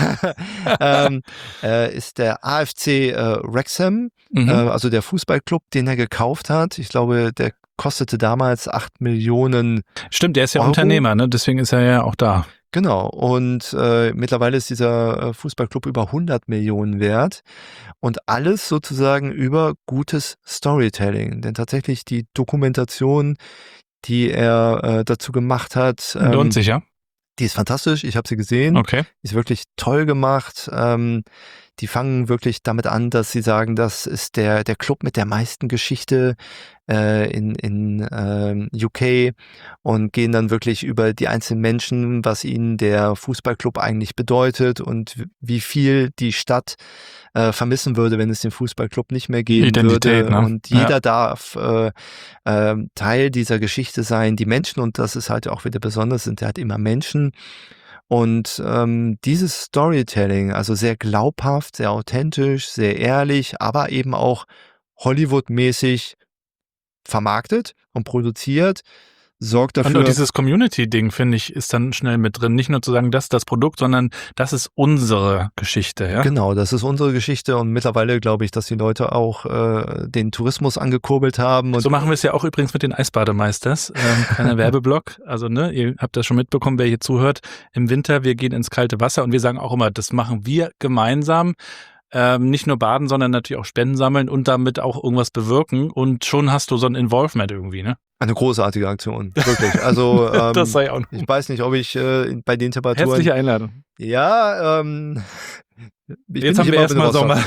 ähm, äh, ist der A F C äh, Wrexham, Mhm. äh, also der Fußballclub, den er gekauft hat. Ich glaube, der kostete damals acht Millionen. Stimmt, der ist ja Euro? Unternehmer, ne? Deswegen ist er ja auch da. Genau. Und äh, mittlerweile ist dieser äh, Fußballclub über hundert Millionen wert. Und alles sozusagen über gutes Storytelling. Denn tatsächlich die Dokumentation, die er äh, dazu gemacht hat, ähm, Lohnt sich, ja? die ist fantastisch. Ich habe sie gesehen. Okay. Ist wirklich toll gemacht. Ähm, die fangen wirklich damit an, dass sie sagen, das ist der, der Club mit der meisten Geschichte äh, in, in ähm, U K und gehen dann wirklich über die einzelnen Menschen, was ihnen der Fußballclub eigentlich bedeutet und wie viel die Stadt äh, vermissen würde, wenn es den Fußballclub nicht mehr geben Identität, würde. ne? Und jeder Ja. darf äh, äh, Teil dieser Geschichte sein. Die Menschen, und das ist halt auch wieder besonders, sind halt immer Menschen. Und ähm, dieses Storytelling, also sehr glaubhaft, sehr authentisch, sehr ehrlich, aber eben auch Hollywood-mäßig vermarktet und produziert, sorgt Und dafür. auch dieses Community-Ding, finde ich, ist dann schnell mit drin. Nicht nur zu sagen, das ist das Produkt, sondern das ist unsere Geschichte, ja? Genau, das ist unsere Geschichte und mittlerweile glaube ich, dass die Leute auch äh, den Tourismus angekurbelt haben. Und So machen wir es ja auch übrigens mit den Eisbademeisters. Ähm, kleiner Werbeblock. Also, ne, ihr habt das schon mitbekommen, wer hier zuhört. Im Winter, wir gehen ins kalte Wasser und wir sagen auch immer, das machen wir gemeinsam. Ähm, nicht nur baden, sondern natürlich auch Spenden sammeln und damit auch irgendwas bewirken. Und schon hast du so ein Involvement irgendwie, ne? eine großartige Aktion, wirklich. Also ähm, Das sei auch noch. ich weiß nicht, ob ich äh, bei den Temperaturen... Herzliche Einladung. Ja, ähm... ich Jetzt bin haben nicht wir immer erstmal in Rostock.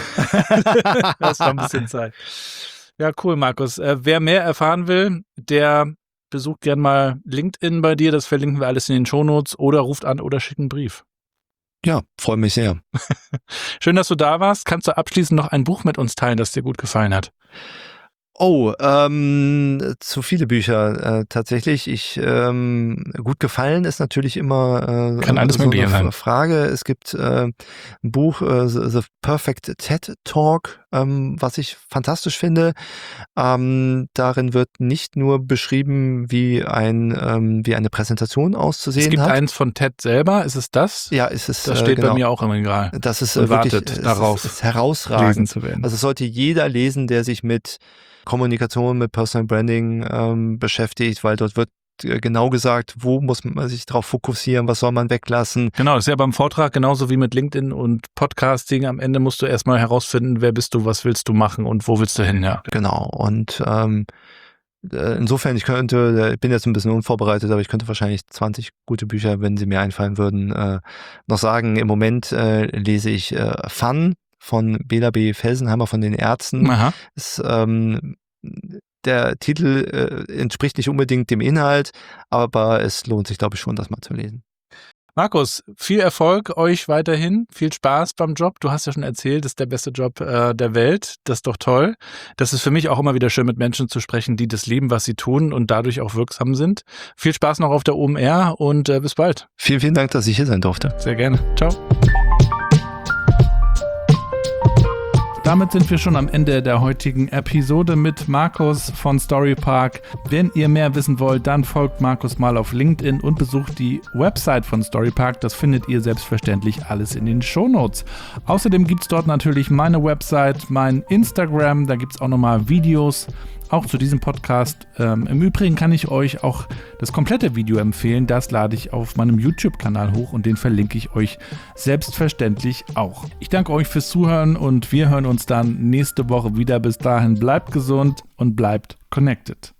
Sommer. Das war ein bisschen Zeit. Ja, cool, Markus. Äh, wer mehr erfahren will, der besucht gern mal LinkedIn bei dir, das verlinken wir alles in den Shownotes, oder ruft an oder schickt einen Brief. Ja, freue mich sehr. Schön, dass du da warst. Kannst du abschließend noch ein Buch mit uns teilen, das dir gut gefallen hat? Oh, ähm, zu viele Bücher äh, tatsächlich. Ich ähm, gut gefallen ist natürlich immer äh, Kann alles so mögliche eine sein. Frage. Es gibt äh, ein Buch, äh, The Perfect TED Talk, ähm, was ich fantastisch finde. Ähm, darin wird nicht nur beschrieben, wie ein ähm, wie eine Präsentation auszusehen hat. Es gibt hat. eins von TED selber. Ist es das? Ja, ist es. Das steht äh, genau. bei mir auch im Regal. Das ist und äh, wirklich wartet es darauf, ist, ist herausragend lesen zu werden. Also es sollte jeder lesen, der sich mit Kommunikation, mit Personal Branding ähm, beschäftigt, weil dort wird äh, genau gesagt, wo muss man sich drauf fokussieren, was soll man weglassen. Genau, das ist ja beim Vortrag genauso wie mit LinkedIn und Podcasting. Am Ende musst du erstmal herausfinden, wer bist du, was willst du machen und wo willst du hin, ja. Genau, und ähm, insofern, ich könnte, ich bin jetzt ein bisschen unvorbereitet, aber ich könnte wahrscheinlich zwanzig gute Bücher, wenn sie mir einfallen würden, äh, noch sagen. Im Moment äh, lese ich äh, Fun von Bela B. Felsenheimer von den Ärzten. Aha. Ist, ähm, der Titel äh, entspricht nicht unbedingt dem Inhalt, aber es lohnt sich, glaube ich, schon, das mal zu lesen. Markus, viel Erfolg euch weiterhin, viel Spaß beim Job. Du hast ja schon erzählt, das ist der beste Job äh, der Welt. Das ist doch toll. Das ist für mich auch immer wieder schön, mit Menschen zu sprechen, die das lieben, was sie tun und dadurch auch wirksam sind. Viel Spaß noch auf der O M R und äh, bis bald. Vielen, vielen Dank, dass ich hier sein durfte. Sehr gerne. Ciao. Damit sind wir schon am Ende der heutigen Episode mit Markus von Storypark. Wenn ihr mehr wissen wollt, dann folgt Markus mal auf LinkedIn und besucht die Website von Storypark. Das findet ihr selbstverständlich alles in den Shownotes. Außerdem gibt es dort natürlich meine Website, mein Instagram, da gibt es auch nochmal Videos, auch zu diesem Podcast. Ähm, im Übrigen kann ich euch auch das komplette Video empfehlen. Das lade ich auf meinem YouTube-Kanal hoch und den verlinke ich euch selbstverständlich auch. Ich danke euch fürs Zuhören und wir hören uns dann nächste Woche wieder. Bis dahin bleibt gesund und bleibt connected.